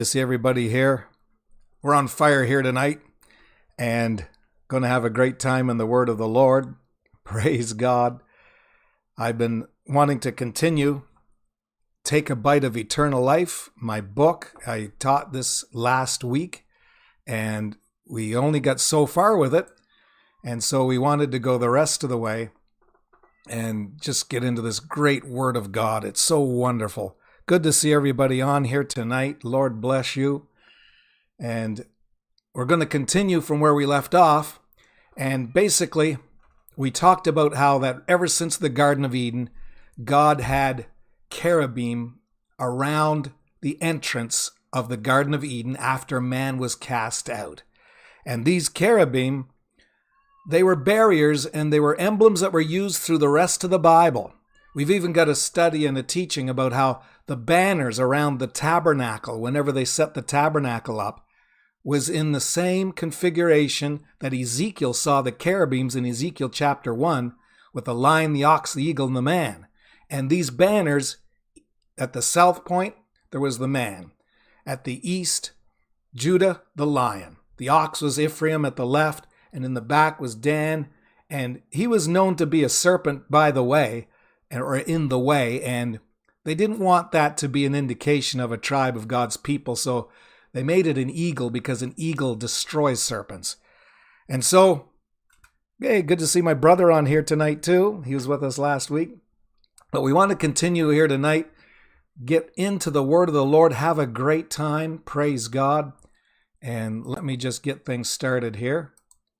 To see everybody here. We're on fire here tonight and going to have a great time in the word of the Lord. Praise God. I've been wanting to continue Take a Bite of Eternal Life, my book. I taught this last week and we only got so far with it. And so we wanted to go the rest of the way and just get into this great word of God. It's so wonderful. Good to see everybody on here tonight. Lord bless you. And we're going to continue from where we left off. And basically, we talked about how that ever since the Garden of Eden, God had cherubim around the entrance of the Garden of Eden after man was cast out. And these cherubim, they were barriers and they were emblems that were used through the rest of the Bible. We've even got a study and a teaching about how the banners around the tabernacle, whenever they set the tabernacle up, was in the same configuration that Ezekiel saw the cherubims in Ezekiel chapter 1 with the lion, the ox, the eagle, and the man. And these banners, at the south point, there was the man. At the east, Judah, the lion. The ox was Ephraim at the left, and in the back was Dan. And he was known to be a serpent by the way, or in the way, and they didn't want that to be an indication of a tribe of God's people, so they made it an eagle because an eagle destroys serpents. And so, hey, good to see my brother on here tonight too. He was with us last week. But we want to continue here tonight, get into the word of the Lord, have a great time, praise God. And let me just get things started here.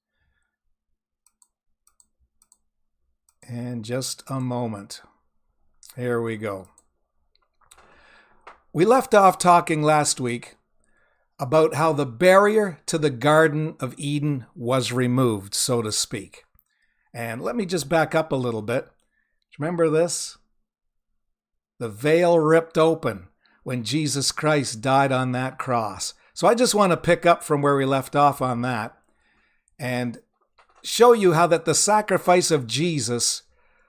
And just a moment. Here we go. We left off talking last week about how the barrier to the Garden of Eden was removed, so to speak. And let me just back up a little bit. Remember this? The veil ripped open when Jesus Christ died on that cross. So I just want to pick up from where we left off on that and show you how that the sacrifice of Jesus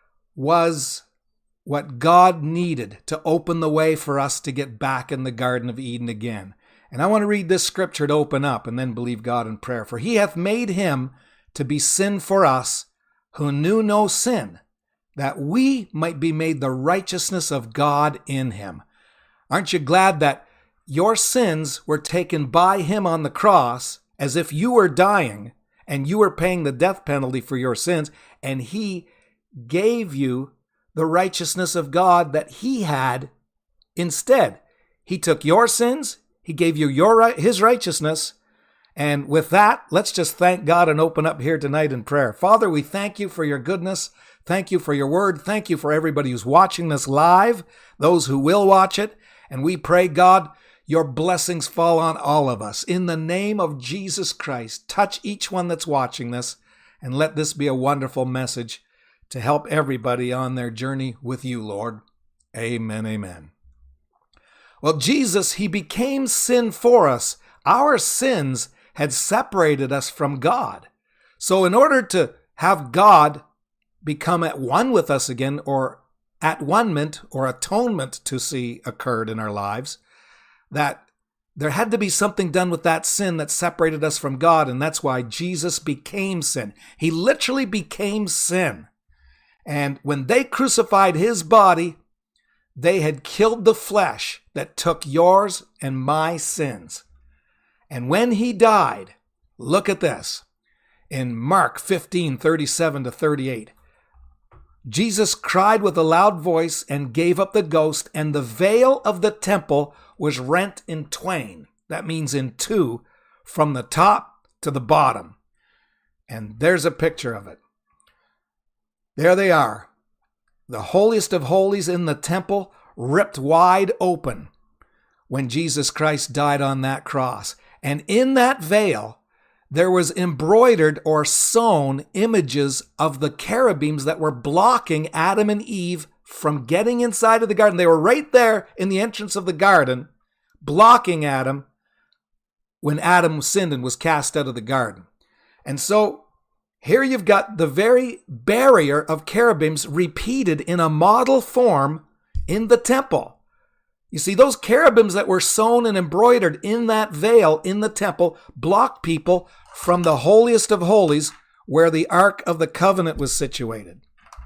was what God needed to open the way for us to get back in the Garden of Eden again. And I want to read this scripture to open up and then believe God in prayer. For he hath made him to be sin for us who knew no sin, that we might be made the righteousness of God in him. Aren't you glad that your sins were taken by him on the cross as if you were dying and you were paying the death penalty for your sins, and he gave you the righteousness of God that he had instead. He took your sins, he gave you his righteousness, and with that, let's just thank God and open up here tonight in prayer. Father, we thank you for your goodness. Thank you for your word. Thank you for everybody who's watching this live, those who will watch it, and we pray, God, your blessings fall on all of us. In the name of Jesus Christ, touch each one that's watching this, and let this be a wonderful message to help everybody on their journey with you, Lord. Amen, amen. Well, Jesus, he became sin for us. Our sins had separated us from God. So in order to have God become at one with us again, or at one-ment or atonement to see occurred in our lives, that there had to be something done with that sin that separated us from God, and that's why Jesus became sin. He literally became sin. And when they crucified his body, they had killed the flesh that took yours and my sins. And when he died, look at this, in Mark 15:37-38, Jesus cried with a loud voice and gave up the ghost, and the veil of the temple was rent in twain. That means in two, from the top to the bottom. And there's a picture of it. There they are. The holiest of holies in the temple ripped wide open when Jesus Christ died on that cross. And in that veil, there was embroidered or sewn images of the cherubims that were blocking Adam and Eve from getting inside of the garden. They were right there in the entrance of the garden, blocking Adam when Adam sinned and was cast out of the garden. And so here you've got the very barrier of cherubims repeated in a model form in the temple. You see, those cherubims that were sewn and embroidered in that veil in the temple blocked people from the holiest of holies where the Ark of the Covenant was situated.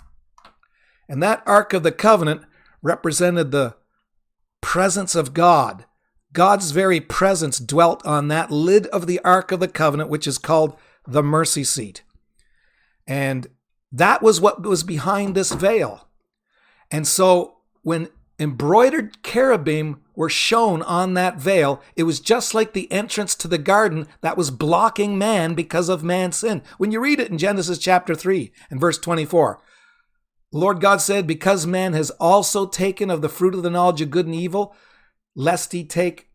And that Ark of the Covenant represented the presence of God. God's very presence dwelt on that lid of the Ark of the Covenant, which is called the mercy seat. And that was what was behind this veil. And so when embroidered cherubim were shown on that veil, it was just like the entrance to the garden that was blocking man because of man's sin. When you read it in Genesis chapter 3 and verse 24, Lord God said, because man has also taken of the fruit of the knowledge of good and evil, lest he take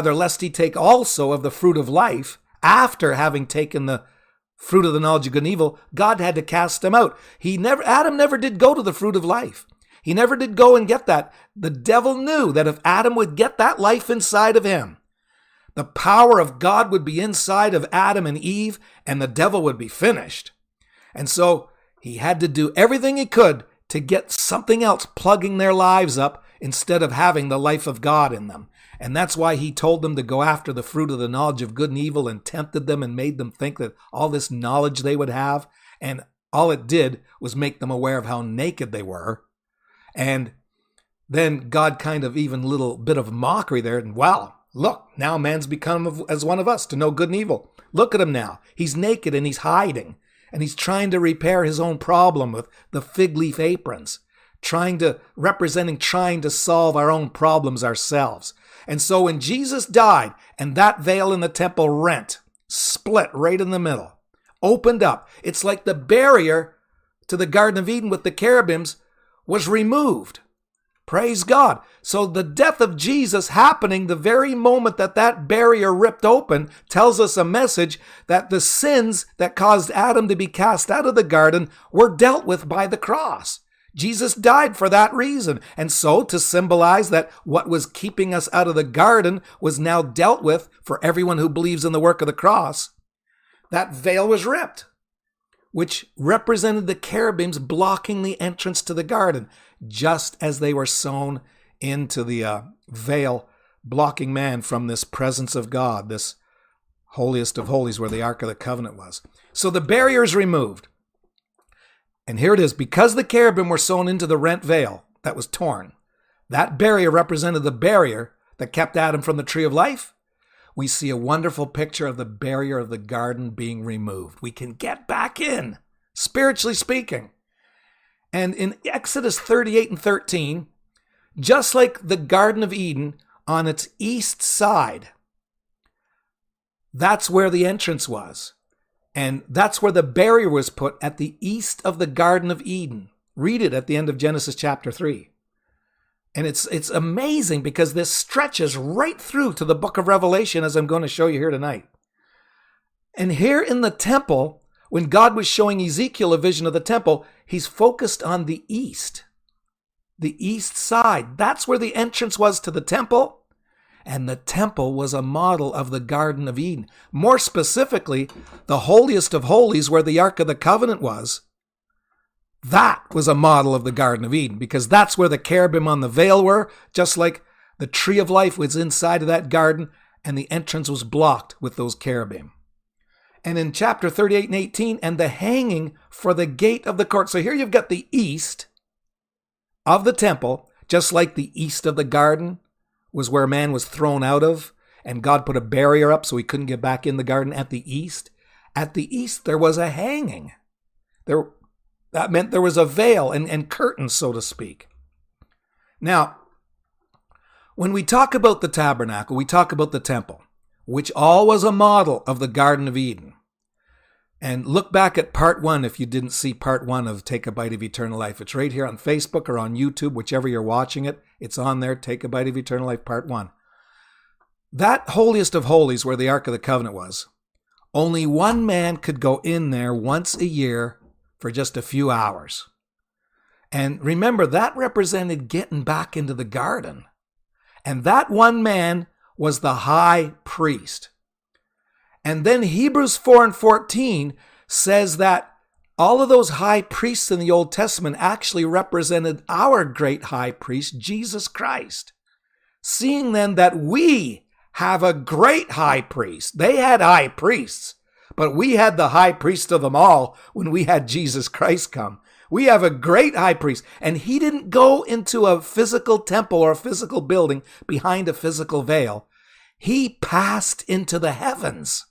also of the fruit of life, after having taken the fruit of the knowledge of good and evil, God had to cast him out. Adam never did go to the fruit of life. He never did go and get that. The devil knew that if Adam would get that life inside of him, the power of God would be inside of Adam and Eve, and the devil would be finished. And so he had to do everything he could to get something else plugging their lives up instead of having the life of God in them. And that's why he told them to go after the fruit of the knowledge of good and evil and tempted them and made them think that all this knowledge they would have. And all it did was make them aware of how naked they were. And then God kind of even a little bit of mockery there. And wow, look, now man's become as one of us to know good and evil. Look at him now. He's naked and he's hiding. And he's trying to repair his own problem with the fig leaf aprons, trying to solve our own problems ourselves. And so when Jesus died and that veil in the temple rent, split right in the middle, opened up, it's like the barrier to the Garden of Eden with the cherubims was removed. Praise God. So the death of Jesus happening the very moment that that barrier ripped open tells us a message that the sins that caused Adam to be cast out of the garden were dealt with by the cross. Jesus died for that reason. And so to symbolize that what was keeping us out of the garden was now dealt with for everyone who believes in the work of the cross, that veil was ripped, which represented the cherubims blocking the entrance to the garden, just as they were sewn into the veil, blocking man from this presence of God, this holiest of holies where the Ark of the Covenant was. So the barrier is removed. And here it is, because the cherubim were sewn into the rent veil that was torn, that barrier represented the barrier that kept Adam from the tree of life. We see a wonderful picture of the barrier of the garden being removed. We can get back in, spiritually speaking. And in Exodus 38 and 13, just like the Garden of Eden on its east side, that's where the entrance was. And that's where the barrier was put, at the east of the Garden of Eden. Read it at the end of Genesis chapter 3. And it's amazing because this stretches right through to the book of Revelation, as I'm going to show you here tonight. And here in the temple, when God was showing Ezekiel a vision of the temple, he's focused on the east side. That's where the entrance was to the temple. And the temple was a model of the Garden of Eden. More specifically, the holiest of holies where the Ark of the Covenant was, that was a model of the Garden of Eden, because that's where the cherubim on the veil were, just like the tree of life was inside of that garden, and the entrance was blocked with those cherubim. And in chapter 38 and 18, and the hanging for the gate of the court. So here you've got the east of the temple, just like the east of the garden was where man was thrown out of, and God put a barrier up so he couldn't get back in the garden at the east. At the east, there was a hanging. That meant there was a veil and curtains, so to speak. Now, when we talk about the tabernacle, we talk about the temple, which all was a model of the Garden of Eden. And look back at part 1 if you didn't see part 1 of Take a Bite of Eternal Life. It's right here on Facebook or on YouTube, whichever you're watching it. It's on there, Take a Bite of Eternal Life, part 1. That holiest of holies where the Ark of the Covenant was, only one man could go in there once a year for just a few hours. And remember, that represented getting back into the garden. And that one man was the high priest. And then Hebrews 4 and 14 says that all of those high priests in the Old Testament actually represented our great high priest, Jesus Christ. Seeing then that we have a great high priest. They had high priests, but we had the high priest of them all when we had Jesus Christ come. We have a great high priest, and he didn't go into a physical temple or a physical building behind a physical veil. He passed into the heavens.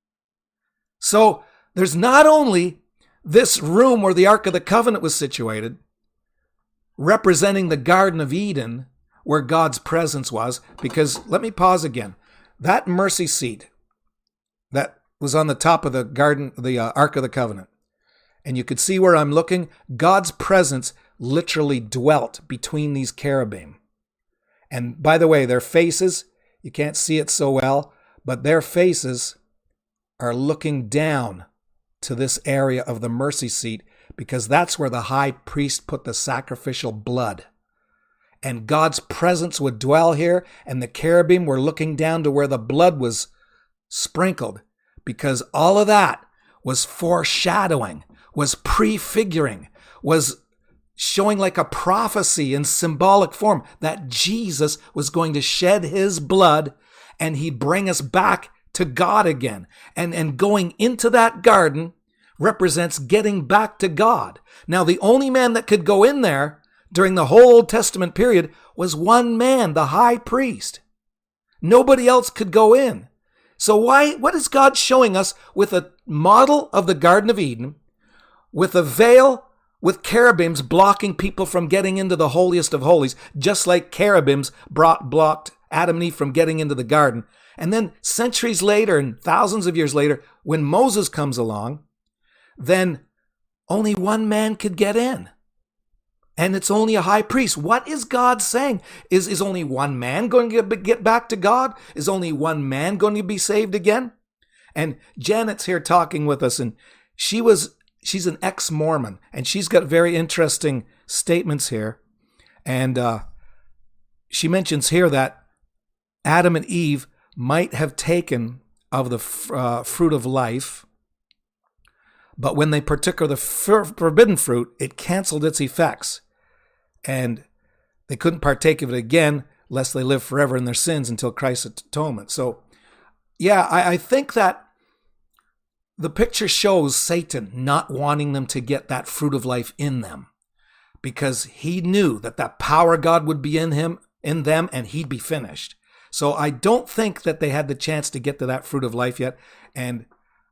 So there's not only this room where the Ark of the Covenant was situated, representing the Garden of Eden, where God's presence was, because let me pause again. That mercy seat that was on the top of the garden, the Ark of the Covenant, and you could see where I'm looking, God's presence literally dwelt between these cherubim. And by the way, their faces, you can't see it so well, but their faces are looking down to this area of the mercy seat, because that's where the high priest put the sacrificial blood. And God's presence would dwell here, and the cherubim were looking down to where the blood was sprinkled, because all of that was foreshadowing, was prefiguring, was showing like a prophecy in symbolic form that Jesus was going to shed his blood and he'd bring us back to God again. And going into that garden represents getting back to God. Now, the only man that could go in there during the whole Old Testament period was one man, the high priest. Nobody else could go in. So what is God showing us with a model of the Garden of Eden, with a veil, with cherubims blocking people from getting into the holiest of holies, just like cherubims blocked Adam and Eve from getting into the garden. And then centuries later and thousands of years later, when Moses comes along, then only one man could get in. And it's only a high priest. What is God saying? Is only one man going to get back to God? Is only one man going to be saved again? And Janet's here talking with us, and she's an ex-Mormon, and she's got very interesting statements here. And she mentions here that Adam and Eve might have taken of the fruit of life, but when they partook of the forbidden fruit, it canceled its effects. And they couldn't partake of it again, lest they live forever in their sins until Christ's atonement. So, yeah, I think that the picture shows Satan not wanting them to get that fruit of life in them, because he knew that that power of God would be in them, and he'd be finished. So I don't think that they had the chance to get to that fruit of life yet. And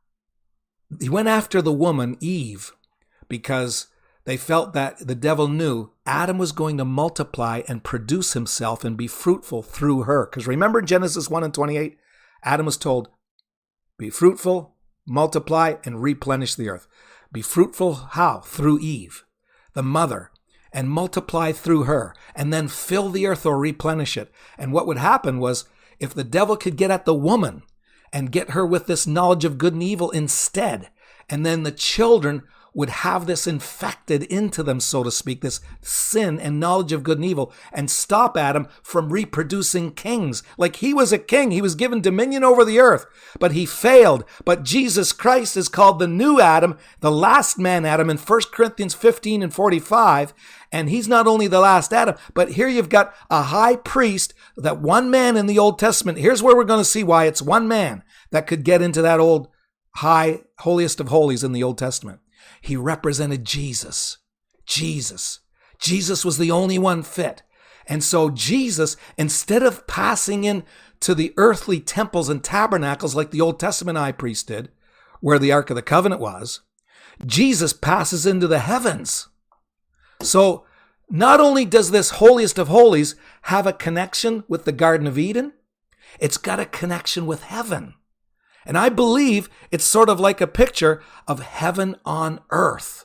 he went after the woman, Eve, because they felt that the devil knew Adam was going to multiply and produce himself and be fruitful through her. Because remember in Genesis 1:28, Adam was told, be fruitful, multiply, and replenish the earth. Be fruitful how? Through Eve, the mother, and multiply through her, and then fill the earth or replenish it. And what would happen was, if the devil could get at the woman and get her with this knowledge of good and evil instead, and then the children would have this infected into them, so to speak, this sin and knowledge of good and evil, and stop Adam from reproducing kings. Like he was a king, he was given dominion over the earth, but he failed. But Jesus Christ is called the new Adam, the last man Adam in 1 Corinthians 15 and 45. And he's not only the last Adam, but here you've got a high priest, that one man in the Old Testament. Here's where we're going to see why it's one man that could get into that old high, holiest of holies in the Old Testament. He represented Jesus. Jesus was the only one fit. And so Jesus, instead of passing in to the earthly temples and tabernacles like the Old Testament high priest did, where the Ark of the Covenant was, Jesus passes into the heavens. So not only does this holiest of holies have a connection with the Garden of Eden, it's got a connection with heaven. And I believe it's sort of like a picture of heaven on earth.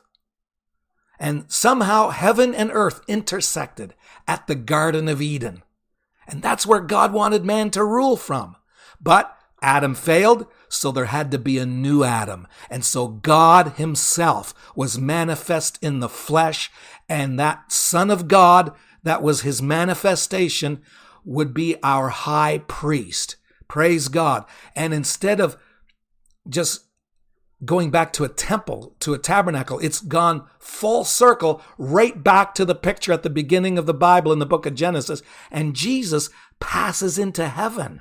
And somehow heaven and earth intersected at the Garden of Eden. And that's where God wanted man to rule from. But Adam failed, so there had to be a new Adam. And so God himself was manifest in the flesh, and that Son of God, that was his manifestation, would be our high priest. Praise God. And instead of just going back to a temple, to a tabernacle, it's gone full circle right back to the picture at the beginning of the Bible in the book of Genesis. And Jesus passes into heaven.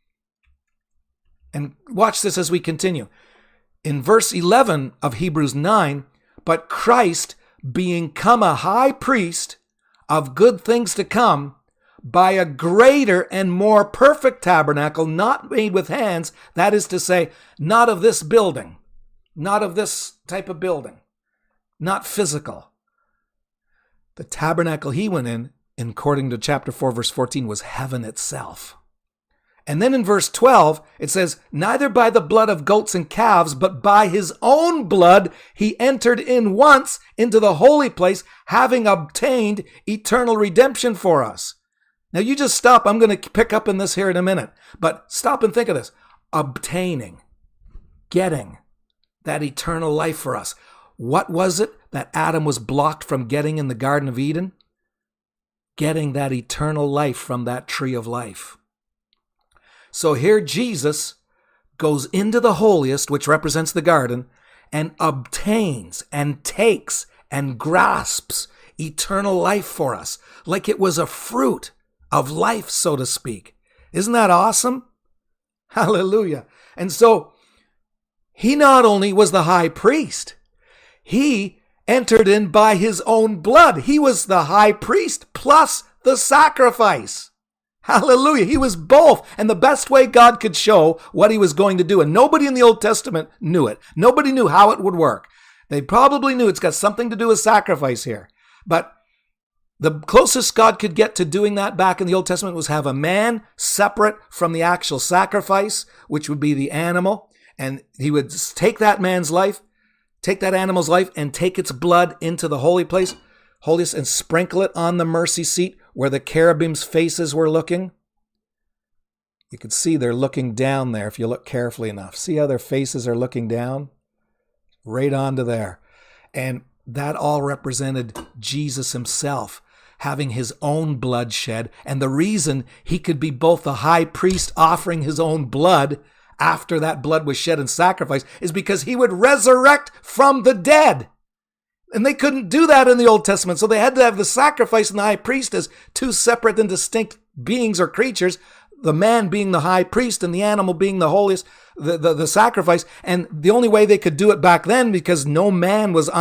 And watch this as we continue. In verse 11 of Hebrews 9, but Christ, being come a high priest of good things to come, by a greater and more perfect tabernacle, not made with hands, that is to say, not of this building, not of this type of building, not physical. The tabernacle he went in, according to chapter 4, verse 14, was heaven itself. And then in verse 12, it says, neither by the blood of goats and calves, but by his own blood he entered in once into the holy place, having obtained eternal redemption for us. Now you just stop. I'm going to pick up in this here in a minute. But stop and think of this. Obtaining, getting that eternal life for us. What was it that Adam was blocked from getting in the Garden of Eden? Getting that eternal life from that tree of life. So here Jesus goes into the holiest, which represents the garden, and obtains and takes and grasps eternal life for us, like it was a fruit of life, so to speak. Isn't that awesome? Hallelujah. And so he not only was the high priest, he entered in by his own blood. He was the high priest plus the sacrifice. Hallelujah. He was both. And the best way God could show what he was going to do. And nobody in the Old Testament knew it. Nobody knew how it would work. They probably knew it's got something to do with sacrifice here. But the closest God could get to doing that back in the Old Testament was have a man separate from the actual sacrifice, which would be the animal. And he would take that man's life, take that animal's life, and take its blood into the holy place, holiest, and sprinkle it on the mercy seat where the cherubim's faces were looking. You can see they're looking down there if you look carefully enough. See how their faces are looking down? Right onto there. And that all represented Jesus himself having his own blood shed. And the reason he could be both the high priest offering his own blood after that blood was shed in sacrifice is because he would resurrect from the dead. And they couldn't do that in the Old Testament. So they had to have the sacrifice and the high priest as two separate and distinct beings or creatures, the man being the high priest and the animal being the holiest, the sacrifice. And the only way they could do it back then, because no man was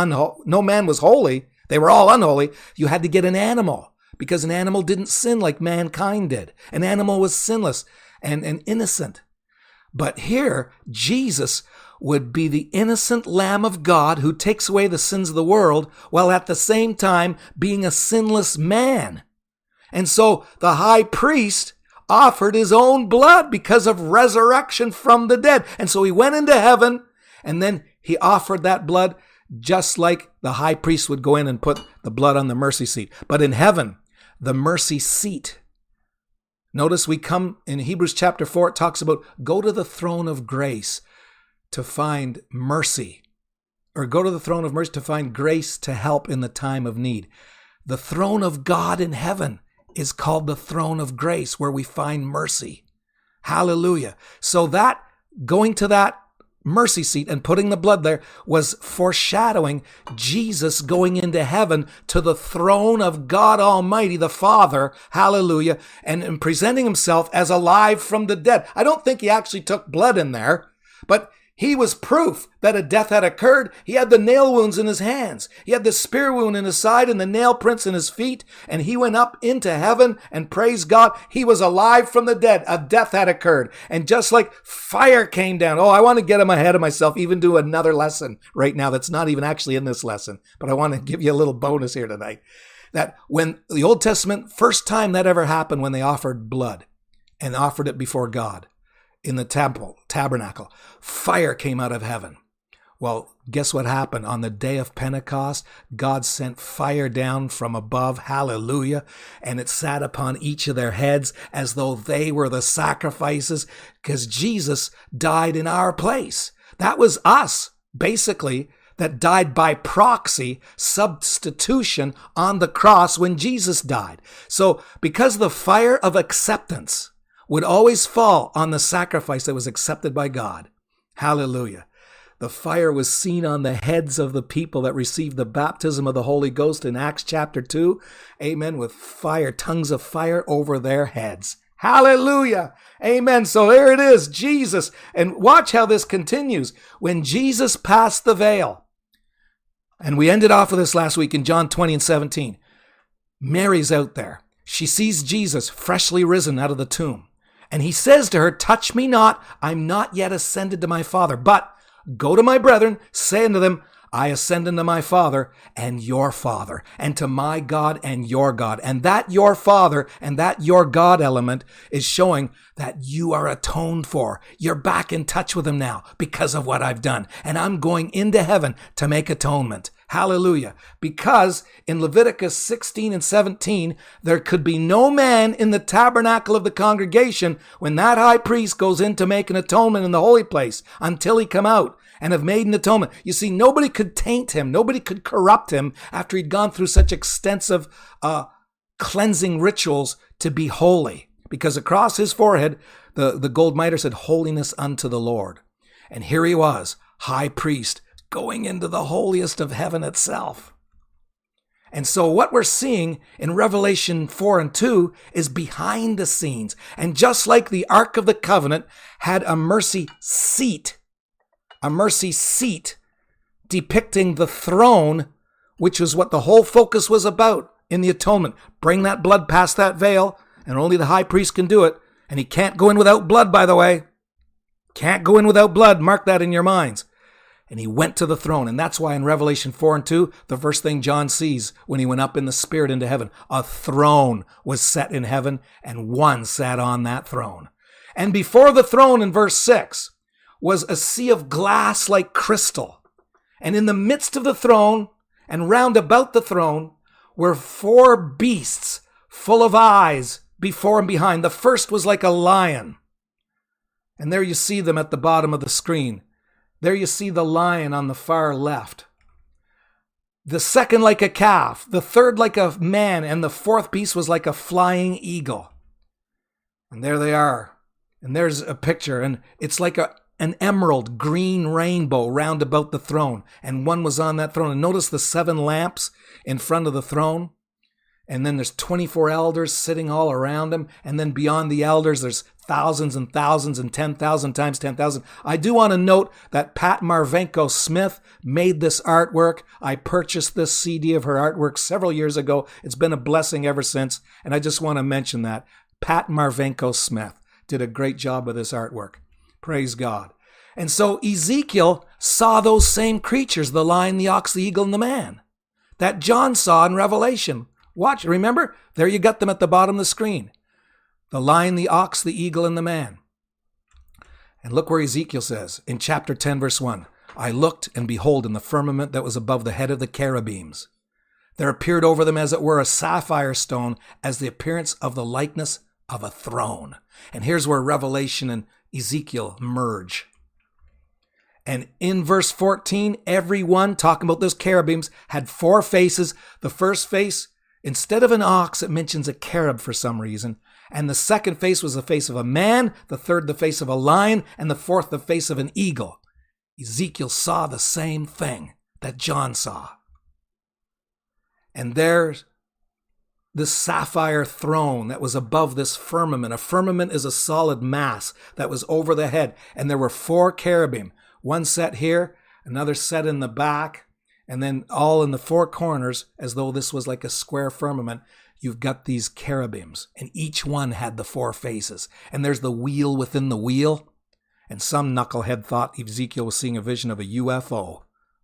holy, they were all unholy, you had to get an animal, because an animal didn't sin like mankind did. An animal was sinless and innocent. But here, Jesus would be the innocent Lamb of God who takes away the sins of the world, while at the same time being a sinless man. And so the high priest offered his own blood because of resurrection from the dead. And so he went into heaven, and then he offered that blood just like the high priest would go in and put the blood on the mercy seat. But in heaven, the mercy seat. Notice we come in Hebrews chapter 4, it talks about go to the throne of grace to find mercy, or go to the throne of mercy to find grace to help in the time of need. The throne of God in heaven is called the throne of grace, where we find mercy. Hallelujah. So that going to that mercy seat and putting the blood there was foreshadowing Jesus going into heaven to the throne of God Almighty, the Father, hallelujah, and presenting himself as alive from the dead. I don't think he actually took blood in there, but he was proof that a death had occurred. He had the nail wounds in his hands. He had the spear wound in his side and the nail prints in his feet. And he went up into heaven, and praise God, he was alive from the dead. A death had occurred. And just like fire came down. Oh, I want to get him ahead of myself, even do another lesson right now that's not even actually in this lesson. But I want to give you a little bonus here tonight. That when the Old Testament, first time that ever happened, when they offered blood and offered it before God, in the tabernacle, fire came out of heaven. Well, guess what happened? On the day of Pentecost, God sent fire down from above, hallelujah, and it sat upon each of their heads as though they were the sacrifices, because Jesus died in our place. That was us, basically, that died by proxy, substitution on the cross when Jesus died. So because the fire of acceptance would always fall on the sacrifice that was accepted by God. Hallelujah. The fire was seen on the heads of the people that received the baptism of the Holy Ghost in Acts chapter 2. Amen. With fire, tongues of fire over their heads. Hallelujah. Amen. So there it is, Jesus. And watch how this continues. When Jesus passed the veil, and we ended off with this last week in John 20 and 17. Mary's out there. She sees Jesus freshly risen out of the tomb. And he says to her, touch me not, I'm not yet ascended to my Father, but go to my brethren, say unto them, I ascend unto my Father and your Father, and to my God and your God. And that your Father and that your God element is showing that you are atoned for. You're back in touch with him now because of what I've done. And I'm going into heaven to make atonement. Hallelujah. Because in Leviticus 16 and 17, there could be no man in the tabernacle of the congregation when that high priest goes in to make an atonement in the holy place until he come out and have made an atonement. You see, nobody could taint him. Nobody could corrupt him after he'd gone through such extensive cleansing rituals to be holy. Because across his forehead, the gold mitre said, holiness unto the Lord. And here he was, high priest, going into the holiest of heaven itself. And so what we're seeing in Revelation 4 and 2 is behind the scenes. And just like the Ark of the Covenant had a mercy seat depicting the throne, which is what the whole focus was about in the atonement. Bring that blood past that veil, and only the high priest can do it. And he can't go in without blood, by the way. Can't go in without blood. Mark that in your minds. And he went to the throne. And that's why in Revelation 4 and 2, the first thing John sees when he went up in the Spirit into heaven, a throne was set in heaven, and one sat on that throne. And before the throne, in verse 6, was a sea of glass like crystal. And in the midst of the throne and round about the throne were 4 beasts full of eyes before and behind. The first was like a lion. And there you see them at the bottom of the screen. There you see the lion on the far left. The second like a calf, the third like a man, and the fourth beast was like a flying eagle. And there they are. And there's a picture, and it's like an emerald green rainbow round about the throne. And one was on that throne. And notice the 7 lamps in front of the throne. And then there's 24 elders sitting all around him. And then beyond the elders, there's thousands and thousands and 10,000 times 10,000. I do want to note that Pat Marvenko Smith made this artwork. I purchased this CD of her artwork several years ago. It's been a blessing ever since. And I just want to mention that. Pat Marvenko Smith did a great job with this artwork. Praise God. And so Ezekiel saw those same creatures, the lion, the ox, the eagle, and the man, that John saw in Revelation. Watch, remember? There you got them at the bottom of the screen. The lion, the ox, the eagle, and the man. And look where Ezekiel says, in chapter 10, verse 1, I looked, and behold, in the firmament that was above the head of the cherubims, there appeared over them as it were a sapphire stone, as the appearance of the likeness of a throne. And here's where Revelation and Ezekiel merge. And in verse 14, everyone, talking about those cherubims, had 4 faces. The first face, instead of an ox, it mentions a cherub for some reason. And the second face was the face of a man, the third the face of a lion, and the fourth the face of an eagle. Ezekiel saw the same thing that John saw. And there's this sapphire throne that was above this firmament. A firmament is a solid mass that was over the head. And there were 4 cherubim. One set here, another set in the back, and then all in the 4 corners, as though this was like a square firmament. You've got these cherubims, and each one had the 4 faces. And there's the wheel within the wheel. And some knucklehead thought Ezekiel was seeing a vision of a UFO.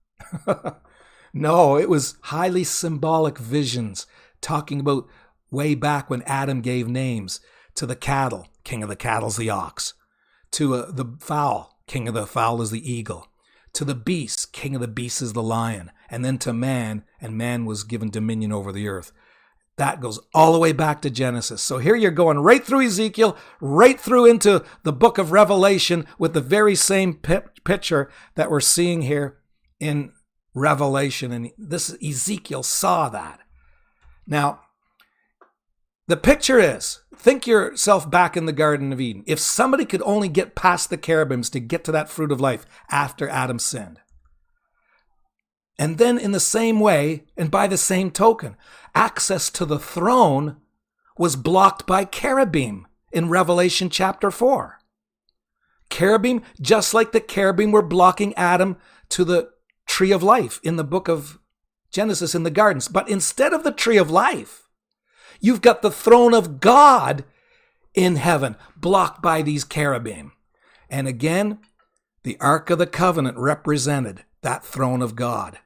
No, it was highly symbolic visions, talking about way back when Adam gave names to the cattle. King of the cattle's the ox. To the fowl. King of the fowl is the eagle. To the beast, king of the beasts is the lion. And then to man, and man was given dominion over the earth. That goes all the way back to Genesis. So here you're going right through Ezekiel, right through into the book of Revelation with the very same picture that we're seeing here in Revelation. And this Ezekiel saw that. Now, the picture is, think yourself back in the Garden of Eden. If somebody could only get past the cherubims to get to that fruit of life after Adam sinned. And then in the same way, and by the same token, access to the throne was blocked by cherubim. in Revelation chapter 4. Cherubim, just like the cherubim were blocking Adam to the tree of life in the book of Genesis in the gardens. But instead of the tree of life, you've got the throne of God in heaven, blocked by these cherubim. And again, the Ark of the Covenant represented that throne of God.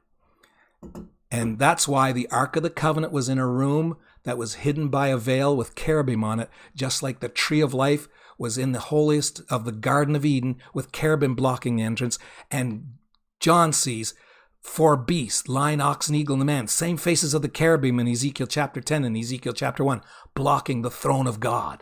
And that's why the Ark of the Covenant was in a room that was hidden by a veil with cherubim on it, just like the tree of life was in the holiest of the Garden of Eden with cherubim blocking the entrance. And John sees 4 beasts, lion, ox, and eagle, and the man, same faces of the cherubim in Ezekiel chapter 10 and Ezekiel chapter 1, blocking the throne of God.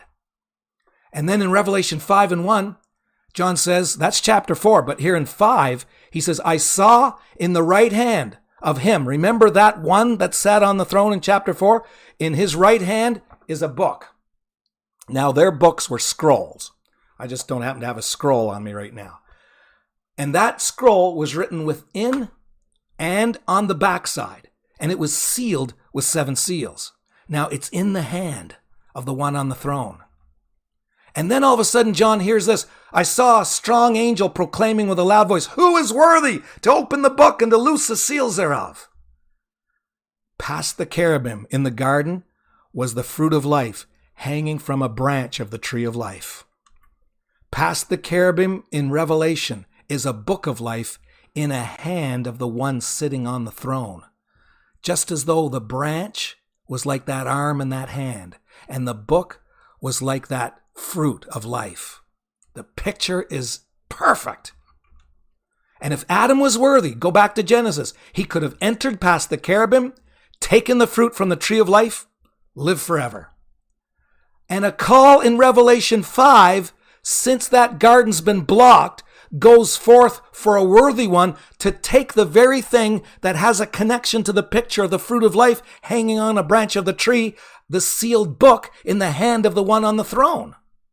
And then in Revelation 5 and 1, John says, that's chapter 4, but here in 5, he says, I saw in the right hand of him. Remember that one that sat on the throne in chapter 4? In his right hand is a book. Now, their books were scrolls. I just don't happen to have a scroll on me right now. And that scroll was written within and on the backside, and it was sealed with 7 seals. Now, it's in the hand of the one on the throne. And then all of a sudden, John hears this. I saw a strong angel proclaiming with a loud voice, who is worthy to open the book and to loose the seals thereof? Past the cherubim in the garden was the fruit of life hanging from a branch of the tree of life. Past the cherubim in Revelation is a book of life in a hand of the one sitting on the throne. Just as though the branch was like that arm and that hand, and the book was like that fruit of life. The picture is perfect. And if Adam was worthy, go back to Genesis, he could have entered past the cherubim, taken the fruit from the tree of life, lived forever. And a call in Revelation 5, since that garden's been blocked, goes forth for a worthy one to take the very thing that has a connection to the picture of the fruit of life hanging on a branch of the tree, the sealed book in the hand of the one on the throne.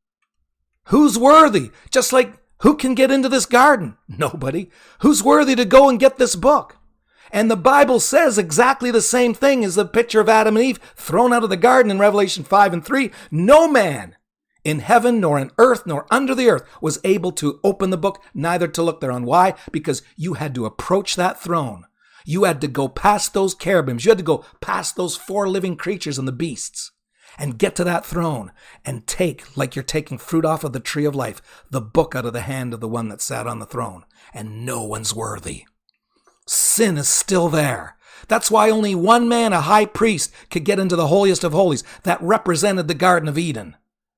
Who's worthy? Just like, who can get into this garden? Nobody. Who's worthy to go and get this book? And the Bible says exactly the same thing as the picture of Adam and Eve thrown out of the garden in Revelation 5 and 3. No man in heaven, nor in earth, nor under the earth was able to open the book, neither to look thereon. Why? Because you had to approach that throne. You had to go past those cherubims. You had to go past those 4 living creatures and the beasts and get to that throne and take, like you're taking fruit off of the tree of life, the book out of the hand of the one that sat on the throne. And no one's worthy. Sin is still there. That's why only one man, a high priest, could get into the holiest of holies that represented the Garden of Eden.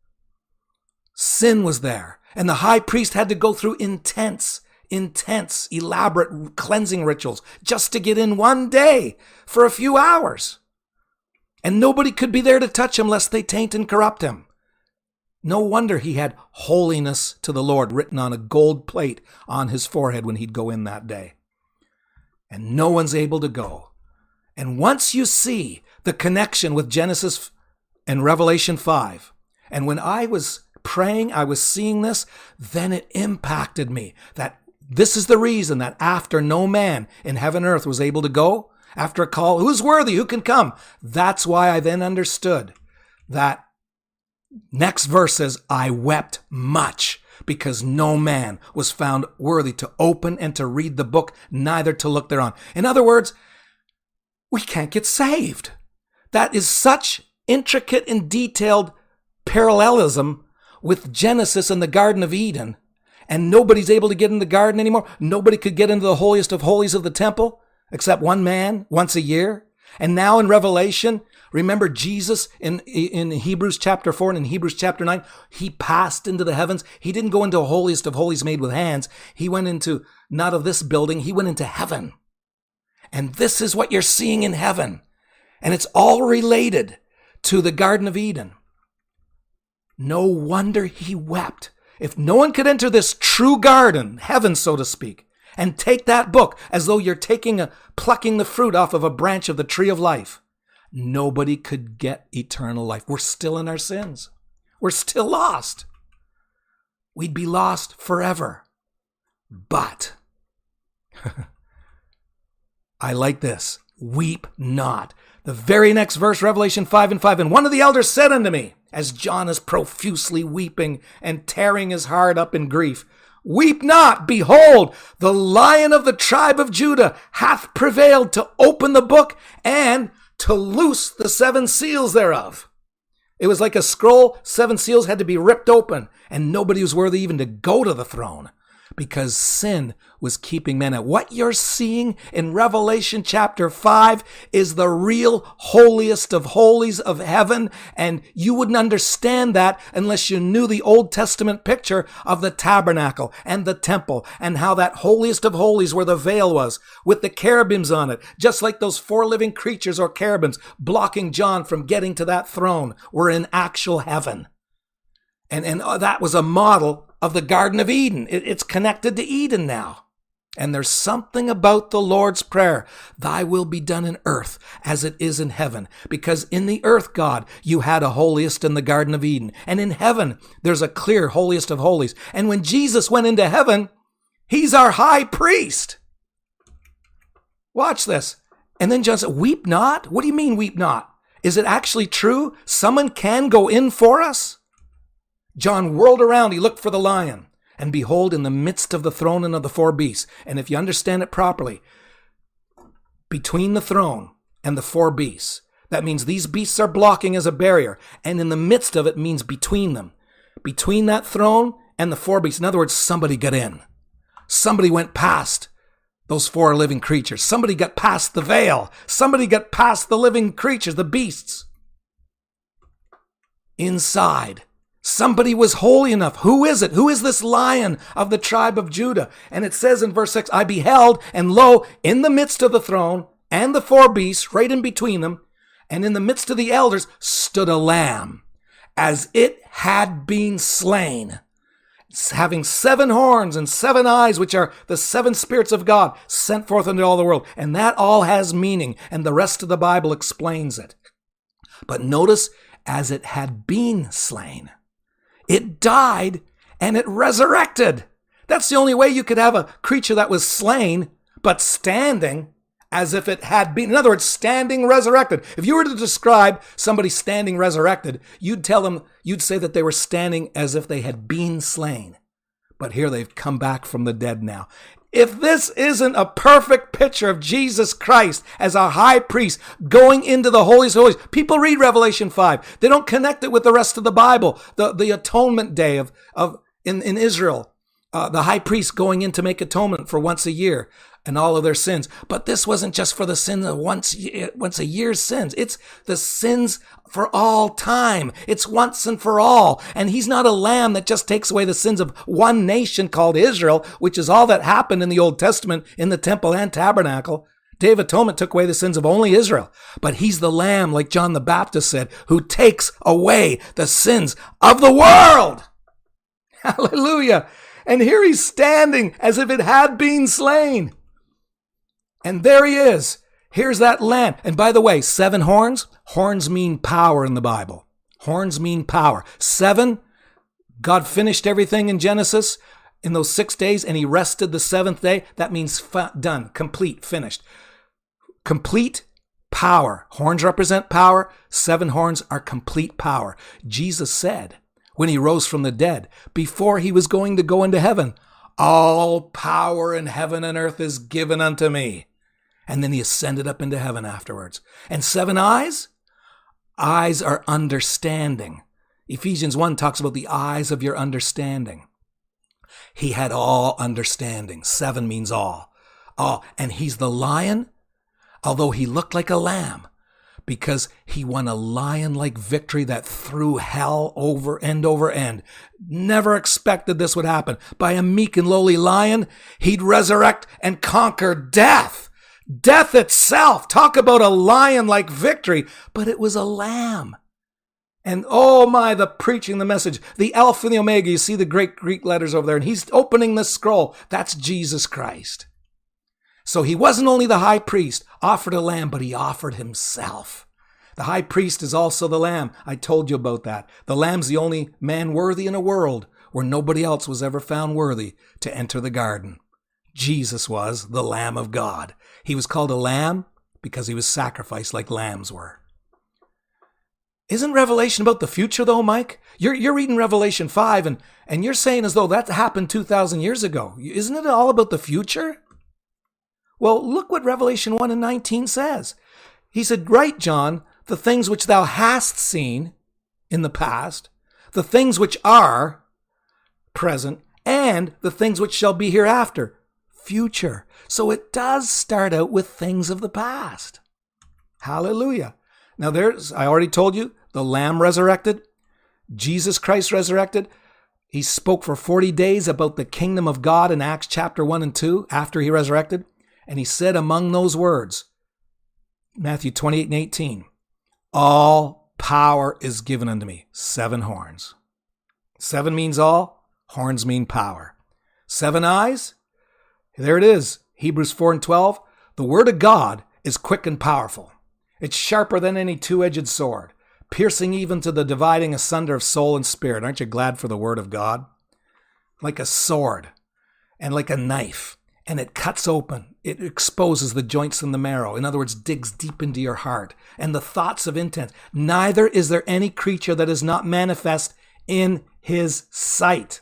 Sin was there, and the high priest had to go through intense, elaborate cleansing rituals just to get in one day for a few hours. And nobody could be there to touch him lest they taint and corrupt him. No wonder he had holiness to the Lord written on a gold plate on his forehead when he'd go in that day. And no one's able to go. And once you see the connection with Genesis and Revelation 5, and when I was praying, I was seeing this, then it impacted me that this is the reason that after no man in heaven and earth was able to go, after a call, who's worthy, who can come? That's why I then understood that next verse says, I wept much because no man was found worthy to open and to read the book, neither to look thereon. In other words, we can't get saved. That is such intricate and detailed parallelism with Genesis and the Garden of Eden. And nobody's able to get in the garden anymore. Nobody could get into the holiest of holies of the temple except one man once a year. And now in Revelation, remember Jesus in Hebrews chapter 4 and in Hebrews chapter 9, he passed into the heavens. He didn't go into a holiest of holies made with hands. He went into, not of this building, he went into heaven. And this is what you're seeing in heaven. And it's all related to the Garden of Eden. No wonder he wept. If no one could enter this true garden, heaven, so to speak, and take that book as though you're plucking the fruit off of a branch of the tree of life, nobody could get eternal life. We're still in our sins. We're still lost. We'd be lost forever. But I like this. Weep not. The very next verse, Revelation 5:5, and one of the elders said unto me, as John is profusely weeping and tearing his heart up in grief, weep not, behold, the Lion of the tribe of Judah hath prevailed to open the book and to loose the 7 seals thereof. It was like a scroll. 7 seals had to be ripped open, and nobody was worthy even to go to the throne because sin was keeping men out. What you're seeing in Revelation chapter 5 is the real holiest of holies of heaven, and you wouldn't understand that unless you knew the Old Testament picture of the tabernacle and the temple and how that holiest of holies where the veil was with the cherubims on it, just like those 4 living creatures or cherubims blocking John from getting to that throne, were in actual heaven. And that was a model of the Garden of Eden. It's connected to Eden now. And there's something about the Lord's Prayer. Thy will be done in earth as it is in heaven. Because in the earth, God, you had a holiest in the Garden of Eden. And in heaven, there's a clear holiest of holies. And when Jesus went into heaven, he's our high priest. Watch this. And then John said, weep not? What do you mean weep not? Is it actually true? Someone can go in for us? John whirled around, he looked for the lion, and behold, in the midst of the throne and of the 4 beasts, and if you understand it properly, between the throne and the 4 beasts, that means these beasts are blocking as a barrier, and in the midst of it means between them. Between that throne and the 4 beasts, in other words, somebody got in. Somebody went past those 4 living creatures. Somebody got past the veil. Somebody got past the living creatures, the beasts. Inside. Somebody was holy enough. Who is it? Who is this Lion of the tribe of Judah? And it says in verse 6, I beheld, and lo, in the midst of the throne and the 4 beasts, right in between them, and in the midst of the elders, stood a lamb, as it had been slain, having 7 horns and 7 eyes, which are the 7 spirits of God, sent forth into all the world. And that all has meaning, and the rest of the Bible explains it. But notice, as it had been slain. It died and it resurrected. That's the only way you could have a creature that was slain, but standing as if it had been. In other words, standing resurrected. If you were to describe somebody standing resurrected, you'd say that they were standing as if they had been slain. But here they've come back from the dead now. If this isn't a perfect picture of Jesus Christ as a high priest going into the holiest of holies, people read Revelation 5. They don't connect it with the rest of the Bible. The atonement day in Israel, the high priest going in to make atonement for once a year and all of their sins. But this wasn't just for the sins of once a year's sins. It's the sins for all time. It's once and for all. And he's not a lamb that just takes away the sins of one nation called Israel, which is all that happened in the Old Testament in the temple and tabernacle. Day of Atonement took away the sins of only Israel. But he's the lamb, like John the Baptist said, who takes away the sins of the world. Hallelujah. And here he's standing as if it had been slain. And there he is. Here's that lamb. And by the way, 7 horns. Horns mean power in the Bible. Horns mean power. 7, God finished everything in Genesis in those 6 days, and he rested the 7th day. That means done, complete, finished. Complete power. Horns represent power. 7 horns are complete power. Jesus said when he rose from the dead, before he was going to go into heaven, all power in heaven and earth is given unto me. And then he ascended up into heaven afterwards. And 7 eyes? Eyes are understanding. Ephesians 1 talks about the eyes of your understanding. He had all understanding. 7 means all. All. And he's the lion, although he looked like a lamb, because he won a lion-like victory that threw hell over end. Never expected this would happen. By a meek and lowly lion, he'd resurrect and conquer death. Death itself. Talk about a lion-like victory. But it was a lamb. And oh my, the preaching, the message, the Alpha and the Omega. You see the great Greek letters over there. And he's opening the scroll. That's Jesus Christ. So he wasn't only the high priest, offered a lamb, but he offered himself. The high priest is also the lamb. I told you about that. The lamb's the only man worthy in a world where nobody else was ever found worthy to enter the garden. Jesus was the Lamb of God. He was called a lamb because he was sacrificed like lambs were. Isn't Revelation about the future though, Mike? You're reading Revelation 5 and you're saying as though that happened 2,000 years ago. Isn't it all about the future? Well, look what Revelation 1 and 19 says. He said, "Write, John, the things which thou hast seen in the past, the things which are present, and the things which shall be hereafter, future." So it does start out with things of the past. Hallelujah. Now I already told you, the Lamb resurrected, Jesus Christ resurrected. He spoke for 40 days about the kingdom of God in Acts chapter 1 and 2 after he resurrected. And he said among those words, Matthew 28 and 18, "All power is given unto me." 7 horns. 7 means all, horns mean power. 7 eyes, there it is. Hebrews 4 and 12, "The word of God is quick and powerful. It's sharper than any two-edged sword, piercing even to the dividing asunder of soul and spirit." Aren't you glad for the word of God? Like a sword and like a knife. And it cuts open. It exposes the joints and the marrow. In other words, digs deep into your heart and the thoughts of intent. "Neither is there any creature that is not manifest in his sight."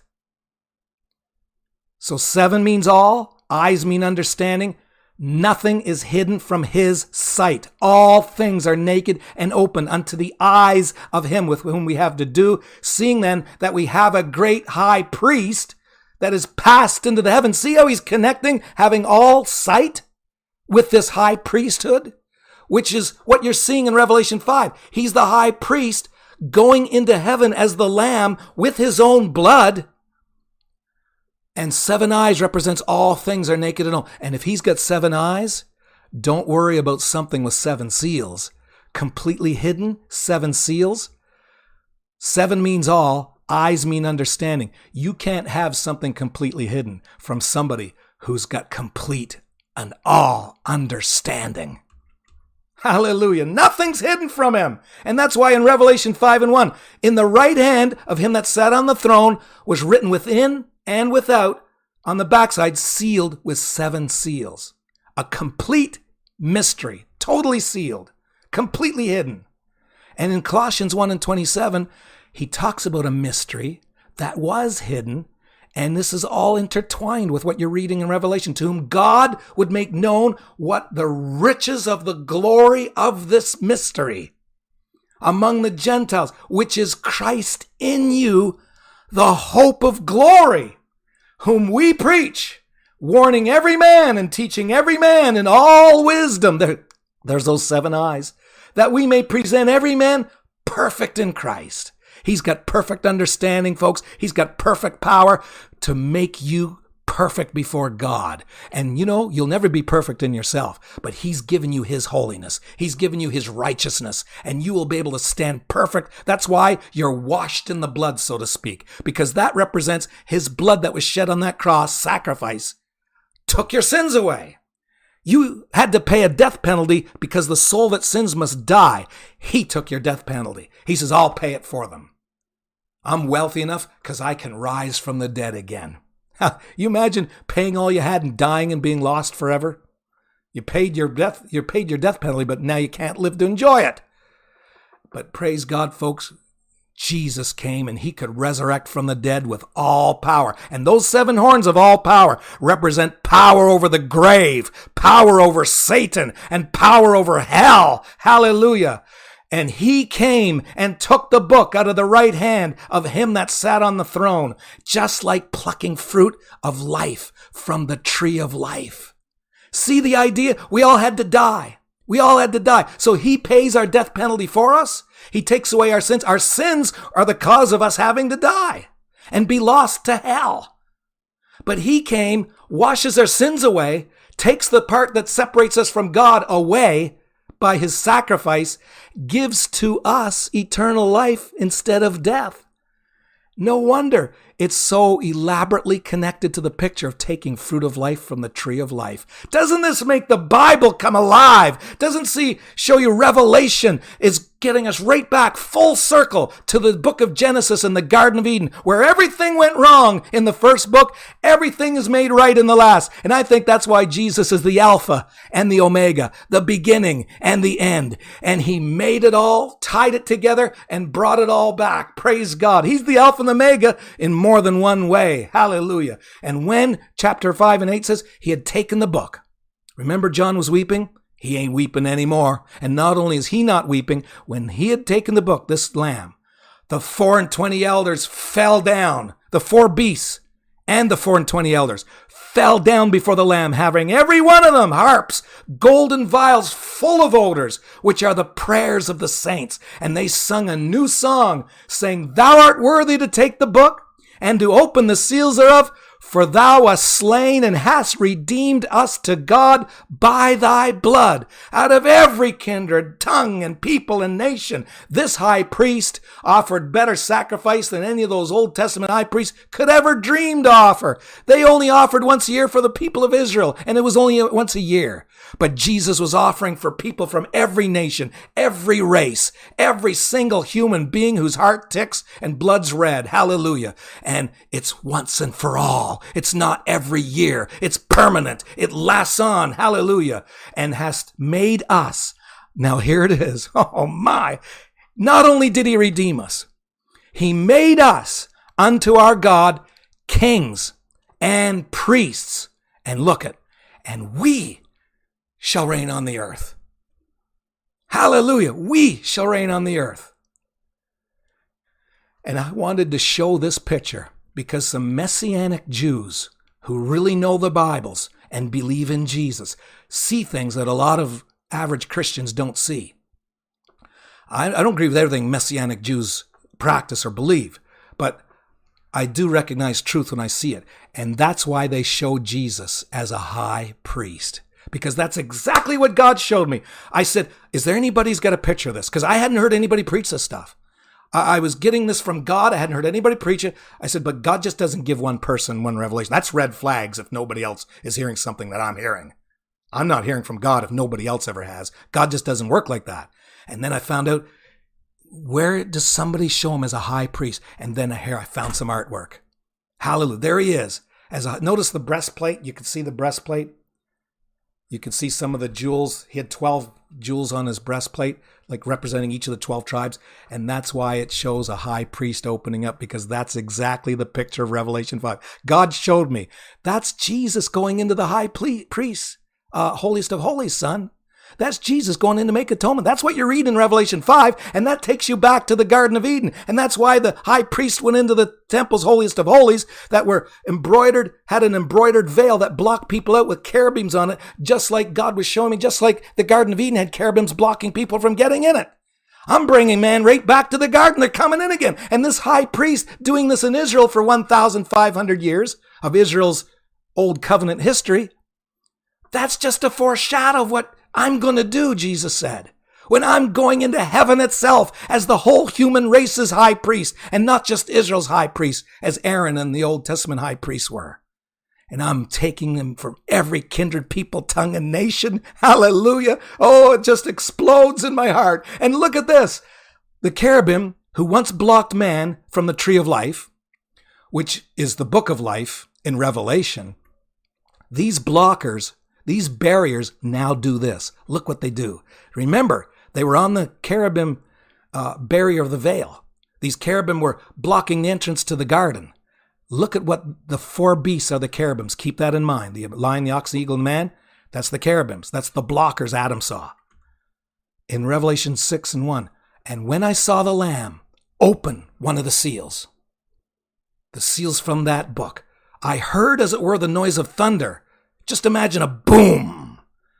So 7 means all. Eyes mean understanding. Nothing is hidden from his sight. All things are naked and open unto the eyes of him with whom we have to do. Seeing then that we have a great high priest that is passed into the heavens. See how he's connecting, having all sight with this high priesthood, which is what you're seeing in Revelation 5. He's the high priest going into heaven as the Lamb with his own blood. And 7 eyes represents all things are naked and all. And if he's got 7 eyes, don't worry about something with 7 seals. Completely hidden, 7 seals. 7 means all. Eyes mean understanding. You can't have something completely hidden from somebody who's got complete and all understanding. Hallelujah. Nothing's hidden from him. And that's why in Revelation 5 and 1, in the right hand of him that sat on the throne was written within and without, on the backside, sealed with 7 seals. A complete mystery, totally sealed, completely hidden. And in Colossians 1 and 27, he talks about a mystery that was hidden, and this is all intertwined with what you're reading in Revelation, to whom God would make known what the riches of the glory of this mystery among the Gentiles, which is Christ in you, the hope of glory, whom we preach, warning every man and teaching every man in all wisdom. There's those 7 eyes, that we may present every man perfect in Christ. He's got perfect understanding, folks. He's got perfect power to make you perfect before God. And you know, you'll never be perfect in yourself, but he's given you his holiness. He's given you his righteousness, and you will be able to stand perfect. That's why you're washed in the blood, so to speak, because that represents his blood that was shed on that cross, sacrifice, took your sins away. You had to pay a death penalty because the soul that sins must die. He took your death penalty. He says, I'll pay it for them. I'm wealthy enough because I can rise from the dead again. You imagine paying all you had and dying and being lost forever? You paid your death penalty, but now you can't live to enjoy it. But praise God, folks, Jesus came and he could resurrect from the dead with all power. And those 7 horns of all power represent power over the grave, power over Satan, and power over hell. Hallelujah. And he came and took the book out of the right hand of him that sat on the throne, just like plucking fruit of life from the tree of life. See the idea? We all had to die. We all had to die. So he pays our death penalty for us. He takes away our sins. Our sins are the cause of us having to die and be lost to hell. But he came, washes our sins away, takes the part that separates us from God away by his sacrifice, gives to us eternal life instead of death. No wonder it's so elaborately connected to the picture of taking fruit of life from the tree of life. Doesn't this make the Bible come alive? Doesn't show you Revelation is getting us right back full circle to the book of Genesis and the Garden of Eden, where everything went wrong in the first book, everything is made right in the last. And I think that's why Jesus is the Alpha and the Omega, the beginning and the end. And he made it all, tied it together, and brought it all back. Praise God. He's the Alpha and the Omega in more than one way. Hallelujah. And when chapter 5 and 8 says he had taken the book, remember John was weeping? He ain't weeping anymore. And not only is he not weeping, when he had taken the book, this lamb, the 24 elders fell down, the 4 beasts and the 24 elders fell down before the Lamb, having every one of them harps, golden vials full of odors, which are the prayers of the saints. And they sung a new song, saying, Thou art worthy to take the book and to open the seals thereof, for thou wast slain and hast redeemed us to God by thy blood out of every kindred, tongue, and people and nation. This high priest offered better sacrifice than any of those Old Testament high priests could ever dream to offer. They only offered once a year for the people of Israel, and it was only once a year. But Jesus was offering for people from every nation, every race, every single human being whose heart ticks and blood's red. Hallelujah. And it's once and for all. It's not every year. It's permanent. It lasts on. Hallelujah. And has made us. Now here it is. Oh my. Not only did he redeem us, he made us unto our God kings and priests. And look at, and we shall reign on the earth. Hallelujah. We shall reign on the earth. And I wanted to show this picture because some Messianic Jews who really know the Bibles and believe in Jesus see things that a lot of average Christians don't see. I don't agree with everything Messianic Jews practice or believe, but I do recognize truth when I see it. And that's why they show Jesus as a high priest. Because that's exactly what God showed me. I said, is there anybody who's got a picture of this? Because I hadn't heard anybody preach this stuff. I was getting this from God. I hadn't heard anybody preach it. I said, but God just doesn't give one person one revelation. That's red flags if nobody else is hearing something that I'm hearing. I'm not hearing from God if nobody else ever has. God just doesn't work like that. And then I found out, where does somebody show him as a high priest? And then here I found some artwork. Hallelujah. There he is. Notice the breastplate. You can see the breastplate. You can see some of the jewels. He had 12 jewels on his breastplate, like representing each of the 12 tribes. And that's why it shows a high priest opening up, because that's exactly the picture of Revelation 5. God showed me. That's Jesus going into the high priest, holiest of holies, son. That's Jesus going in to make atonement. That's what you read in Revelation 5, and that takes you back to the Garden of Eden. And that's why the high priest went into the temple's holiest of holies that were embroidered, had an embroidered veil that blocked people out with cherubims on it, just like God was showing me, just like the Garden of Eden had cherubims blocking people from getting in it. I'm bringing man right back to the garden. They're coming in again. And this high priest doing this in Israel for 1,500 years of Israel's old covenant history, that's just a foreshadow of what I'm going to do, Jesus said, when I'm going into heaven itself as the whole human race's high priest, and not just Israel's high priest, as Aaron and the Old Testament high priests were. And I'm taking them from every kindred, people, tongue, and nation. Hallelujah. Oh, it just explodes in my heart. And look at this. The cherubim who once blocked man from the tree of life, which is the book of life in Revelation, these blockers, these barriers now do this. Look what they do. Remember, they were on the cherubim barrier of the veil. These cherubim were blocking the entrance to the garden. Look at what the 4 beasts are, the cherubims. Keep that in mind. The lion, the ox, the eagle, and the man, that's the cherubims. That's the blockers Adam saw. In Revelation 6:1, and when I saw the Lamb open one of the seals from that book, I heard as it were the noise of thunder. Just imagine a boom.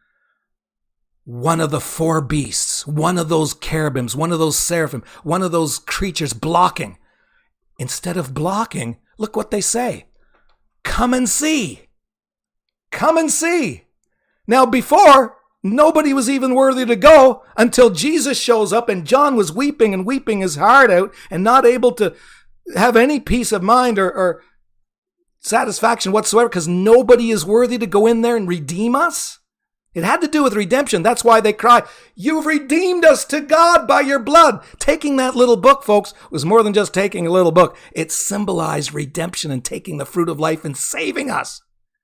One of the 4 beasts, one of those cherubims, one of those seraphim, one of those creatures blocking. Instead of blocking, look what they say. Come and see. Come and see. Now before, nobody was even worthy to go until Jesus shows up, and John was weeping and weeping his heart out and not able to have any peace of mind or satisfaction whatsoever because nobody is worthy to go in there and redeem us? It had to do with redemption. That's why they cry, "You've redeemed us to God by your blood." Taking that little book, folks, was more than just taking a little book. It symbolized redemption and taking the fruit of life and saving us.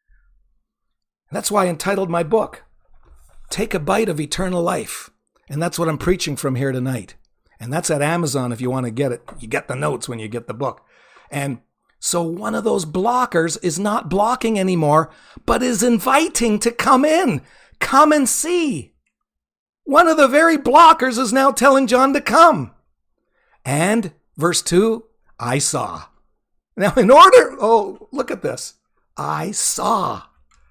That's why I entitled my book, "Take a Bite of Eternal Life." And that's what I'm preaching from here tonight. And that's at Amazon if you want to get it. You get the notes when you get the book. And so one of those blockers is not blocking anymore, but is inviting to come in. Come and see. One of the very blockers is now telling John to come. And verse 2, I saw. Now look at this. I saw.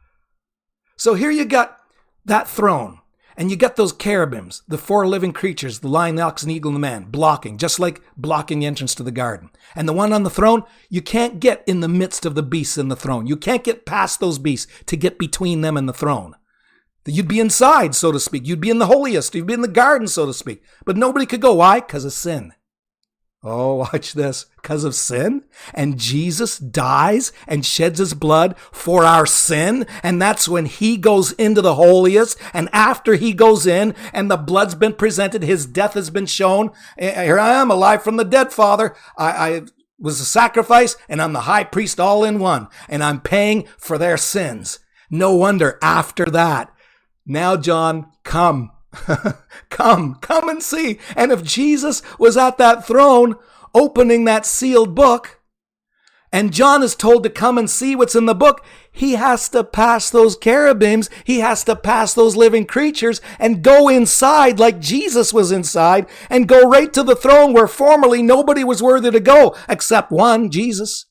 So here you got that throne. And you got those cherubims, the four living creatures, the lion, the ox, and eagle, and the man, blocking, just like blocking the entrance to the garden. And the one on the throne, you can't get in the midst of the beasts in the throne. You can't get past those beasts to get between them and the throne. You'd be inside, so to speak. You'd be in the holiest. You'd be in the garden, so to speak. But nobody could go. Why? Because of sin. Oh, watch this. Because of sin? And Jesus dies and sheds his blood for our sin. And that's when he goes into the holiest. And after he goes in and the blood's been presented, his death has been shown. Here I am, alive from the dead, Father. I was a sacrifice and I'm the high priest all in one. And I'm paying for their sins. No wonder after that, now, John, come. come and see. And if Jesus was at that throne opening that sealed book, and John is told to come and see what's in the book, he has to pass those cherubims, he has to pass those living creatures and go inside like Jesus was inside and go right to the throne where formerly nobody was worthy to go except one, Jesus.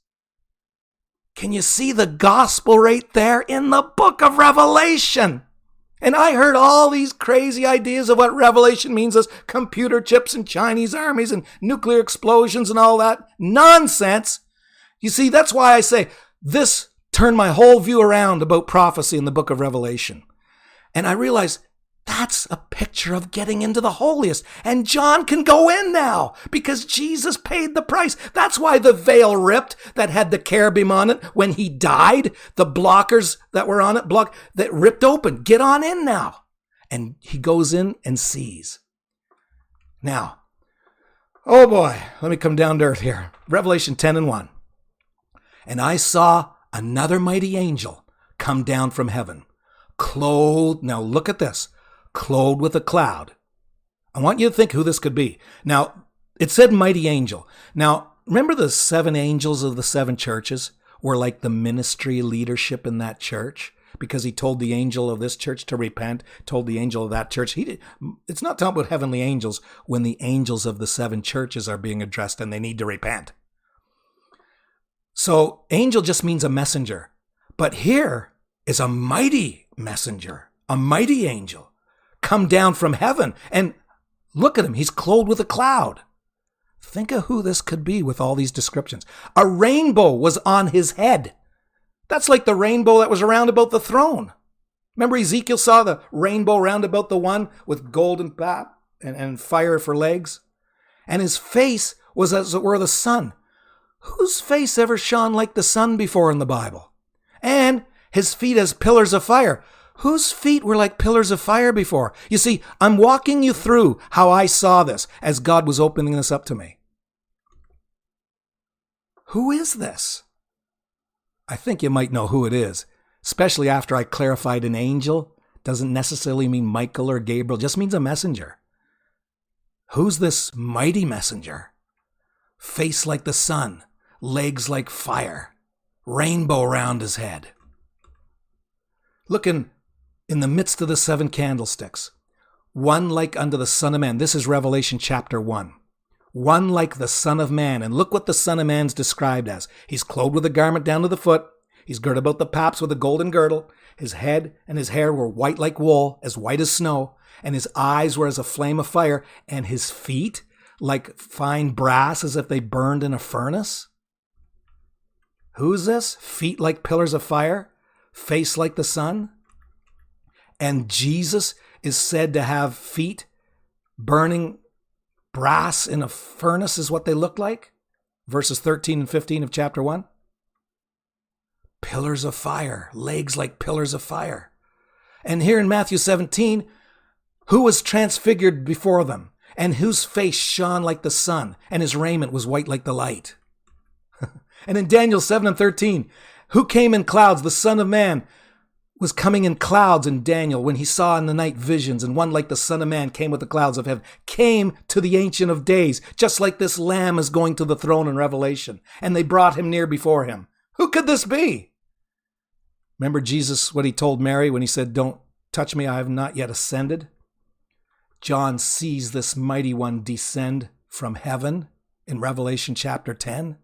Can you see the gospel right there in the book of Revelation? And I heard all these crazy ideas of what Revelation means as computer chips and Chinese armies and nuclear explosions and all that nonsense. You see, that's why I say this turned my whole view around about prophecy in the book of Revelation. And I realized that's a picture of getting into the holiest. And John can go in now because Jesus paid the price. That's why the veil ripped that had the cherubim on it when he died. The blockers that were on it, that ripped open. Get on in now. And he goes in and sees. Now, oh boy, let me come down to earth here. Revelation 10:1. And I saw another mighty angel come down from heaven, clothed. Now look at this. Clothed with a cloud. I want you to think who this could be. Now, it said mighty angel. Now, remember the 7 angels of the 7 churches were like the ministry leadership in that church? Because he told the angel of this church to repent, told the angel of that church. It's not talking about heavenly angels when the angels of the 7 churches are being addressed and they need to repent. So, angel just means a messenger. But here is a mighty messenger, a mighty angel. Come down from heaven. And look at him. He's clothed with a cloud. Think of who this could be with all these descriptions. A rainbow was on his head. That's like the rainbow that was around about the throne. Remember Ezekiel saw the rainbow round about the one with golden pap and fire for legs? And his face was as it were the sun. Whose face ever shone like the sun before in the Bible? And his feet as pillars of fire. Whose feet were like pillars of fire before? You see, I'm walking you through how I saw this as God was opening this up to me. Who is this? I think you might know who it is, especially after I clarified an angel doesn't necessarily mean Michael or Gabriel, just means a messenger. Who's this mighty messenger? Face like the sun, legs like fire, rainbow around his head. Looking in the midst of the 7 candlesticks, one like unto the Son of Man. This is Revelation chapter 1. One like the Son of Man. And look what the Son of Man's described as. He's clothed with a garment down to the foot. He's girded about the paps with a golden girdle. His head and his hair were white like wool, as white as snow. And his eyes were as a flame of fire. And his feet like fine brass, as if they burned in a furnace. Who's this? Feet like pillars of fire. Face like the sun. And Jesus is said to have feet burning brass in a furnace is what they look like. verses 13 and 15 of chapter 1? Pillars of fire, legs like pillars of fire. And here in Matthew 17, who was transfigured before them, and whose face shone like the sun, and his raiment was white like the light? And in Daniel 7 and 13, who came in clouds? The Son of Man was coming in clouds in Daniel when he saw in the night visions, and one like the Son of Man came with the clouds of heaven, came to the Ancient of Days, just like this Lamb is going to the throne in Revelation, and they brought him near before him. Who could this be? Remember Jesus, what he told Mary when he said, "Don't touch me, I have not yet ascended"? John sees this mighty one descend from heaven in Revelation chapter 10.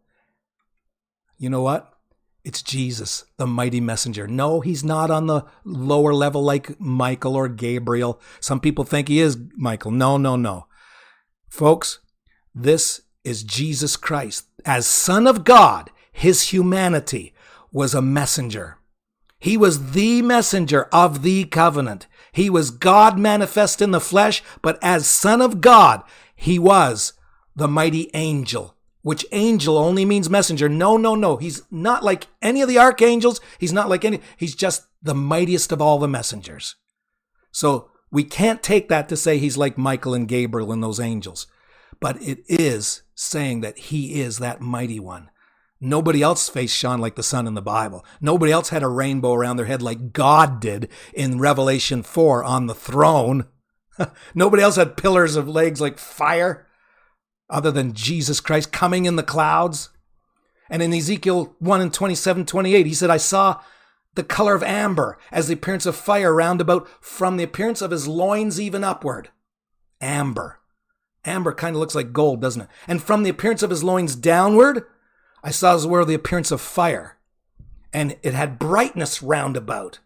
You know what? It's Jesus, the mighty messenger. No, he's not on the lower level like Michael or Gabriel. Some people think he is Michael. No. Folks, this is Jesus Christ. As Son of God, his humanity was a messenger. He was the messenger of the covenant. He was God manifest in the flesh, but as Son of God, he was the mighty angel, which angel only means messenger. No. He's not like any of the archangels. He's just the mightiest of all the messengers. So we can't take that to say he's like Michael and Gabriel and those angels, but it is saying that he is that mighty one. Nobody else's face shone like the sun in the Bible. Nobody else had a rainbow around their head like God did in Revelation 4 on the throne. Nobody else had pillars of legs like fire other than Jesus Christ coming in the clouds. And in Ezekiel 1 and 27-28, he said, I saw the color of amber as the appearance of fire round about from the appearance of his loins even upward. Amber. Amber kind of looks like gold, doesn't it? And from the appearance of his loins downward, I saw as well the appearance of fire, and it had brightness round about,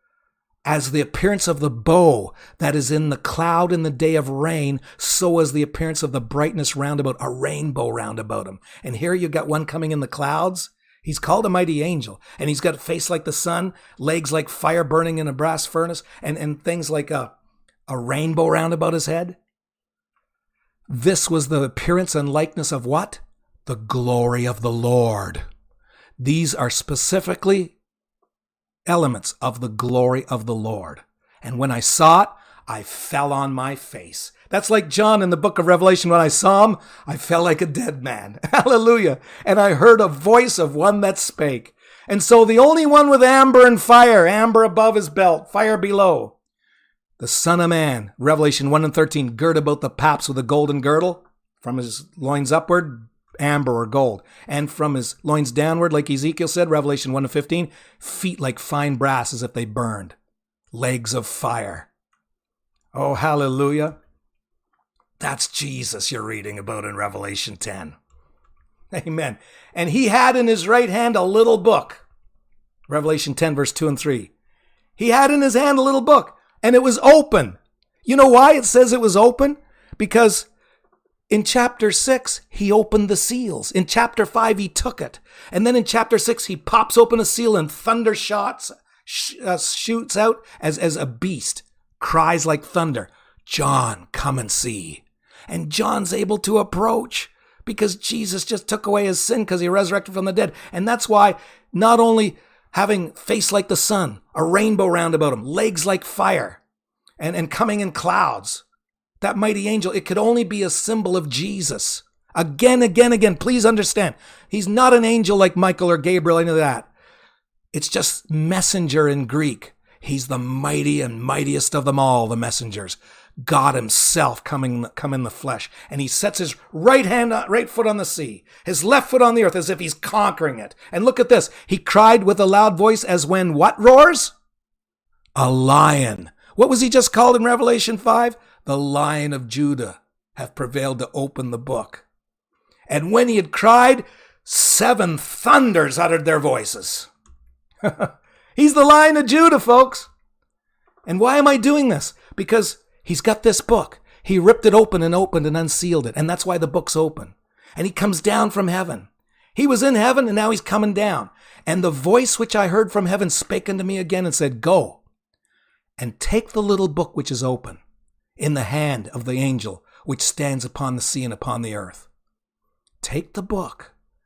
as the appearance of the bow that is in the cloud in the day of rain, so was the appearance of the brightness round about, a rainbow round about him. And here you got one coming in the clouds. He's called a mighty angel, and he's got a face like the sun, legs like fire burning in a brass furnace, and things like a rainbow round about his head. This was the appearance and likeness of what? The glory of the Lord. These are specifically elements of the glory of the Lord. And when I saw it, I fell on my face. That's like John in the book of Revelation. When I saw him, I fell like a dead man. Hallelujah. And I heard a voice of one that spake. And so the only one with amber and fire, amber above his belt, fire below, the Son of Man, Revelation 1 and 13, girt about the paps with a golden girdle, from his loins upward, amber or gold, and from his loins downward, like Ezekiel said, Revelation 1 and 15, feet like fine brass as if they burned, legs of fire. Oh, hallelujah. That's Jesus you're reading about in Revelation 10. Amen. And he had in his right hand a little book. Revelation 10, verse 2 and 3. He had in his hand a little book, and it was open. You know why it says it was open? Because in chapter 6, he opened the seals. In chapter 5, he took it. And then in chapter 6, he pops open a seal and thunder shoots out as a beast, cries like thunder, John, come and see. And John's able to approach because Jesus just took away his sin because he resurrected from the dead. And that's why not only having face like the sun, a rainbow round about him, legs like fire, and coming in clouds, that mighty angel, it could only be a symbol of Jesus. Again. Please understand, he's not an angel like Michael or Gabriel, any of that. It's just messenger in Greek. He's the mighty and mightiest of them all, the messengers. God himself come in the flesh. And he sets his right foot on the sea, his left foot on the earth, as if he's conquering it. And look at this. He cried with a loud voice as when what roars? A lion. What was he just called in Revelation 5? The Lion of Judah hath prevailed to open the book. And when he had cried, 7 thunders uttered their voices. He's the Lion of Judah, folks. And why am I doing this? Because he's got this book. He ripped it open and unsealed it. And that's why the book's open. And he comes down from heaven. He was in heaven and now he's coming down. And the voice which I heard from heaven spake unto me again and said, Go and take the little book which is open in the hand of the angel which stands upon the sea and upon the earth. Take the book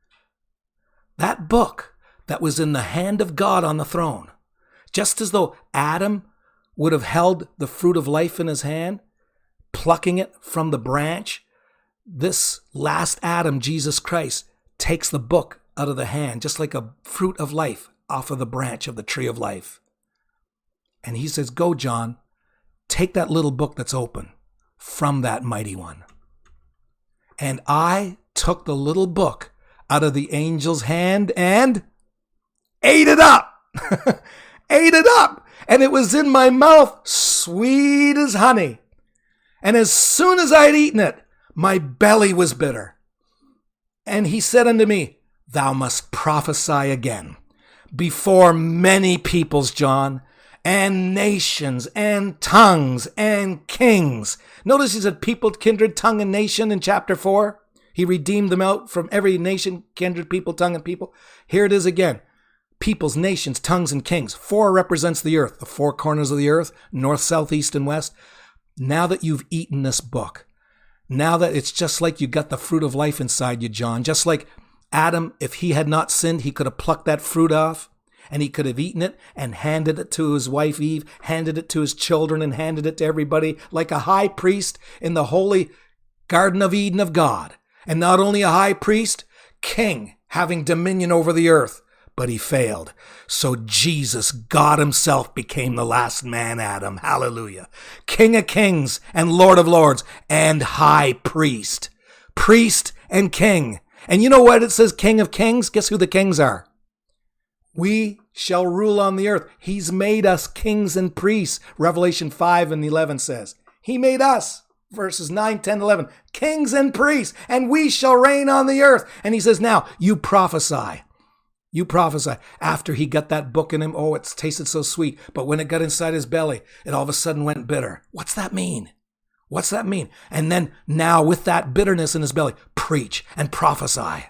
that book that was in the hand of God on the throne, just as though Adam would have held the fruit of life in his hand, plucking it from the branch, this last Adam, Jesus Christ, takes the book out of the hand, just like a fruit of life off of the branch of the tree of life. And he says, go, John, take that little book that's open from that mighty one. And I took the little book out of the angel's hand and ate it up. Ate it up. And it was in my mouth, sweet as honey. And as soon as I had eaten it, my belly was bitter. And he said unto me, thou must prophesy again before many peoples, John, and nations, and tongues, and kings. Notice he said people, kindred, tongue, and nation in chapter 4. He redeemed them out from every nation, kindred, people, tongue, and people. Here it is again. Peoples, nations, tongues, and kings. 4 represents the earth, the 4 corners of the earth, north, south, east, and west. Now that you've eaten this book, now that it's just like you got the fruit of life inside you, John, just like Adam, if he had not sinned, he could have plucked that fruit off and he could have eaten it and handed it to his wife Eve, handed it to his children and handed it to everybody like a high priest in the holy Garden of Eden of God. And not only a high priest, king, having dominion over the earth. But he failed. So Jesus, God himself, became the last man, Adam. Hallelujah. King of kings and Lord of lords and high priest. Priest and king. And you know what it says, King of kings? Guess who the kings are? We shall rule on the earth. He's made us kings and priests. Revelation 5 and 11 says. He made us. Verses 9, 10, 11. Kings and priests. And we shall reign on the earth. And he says, now, you prophesy. You prophesy. After he got that book in him, oh, it tasted so sweet. But when it got inside his belly, it all of a sudden went bitter. What's that mean? What's that mean? And then now with that bitterness in his belly, preach and prophesy.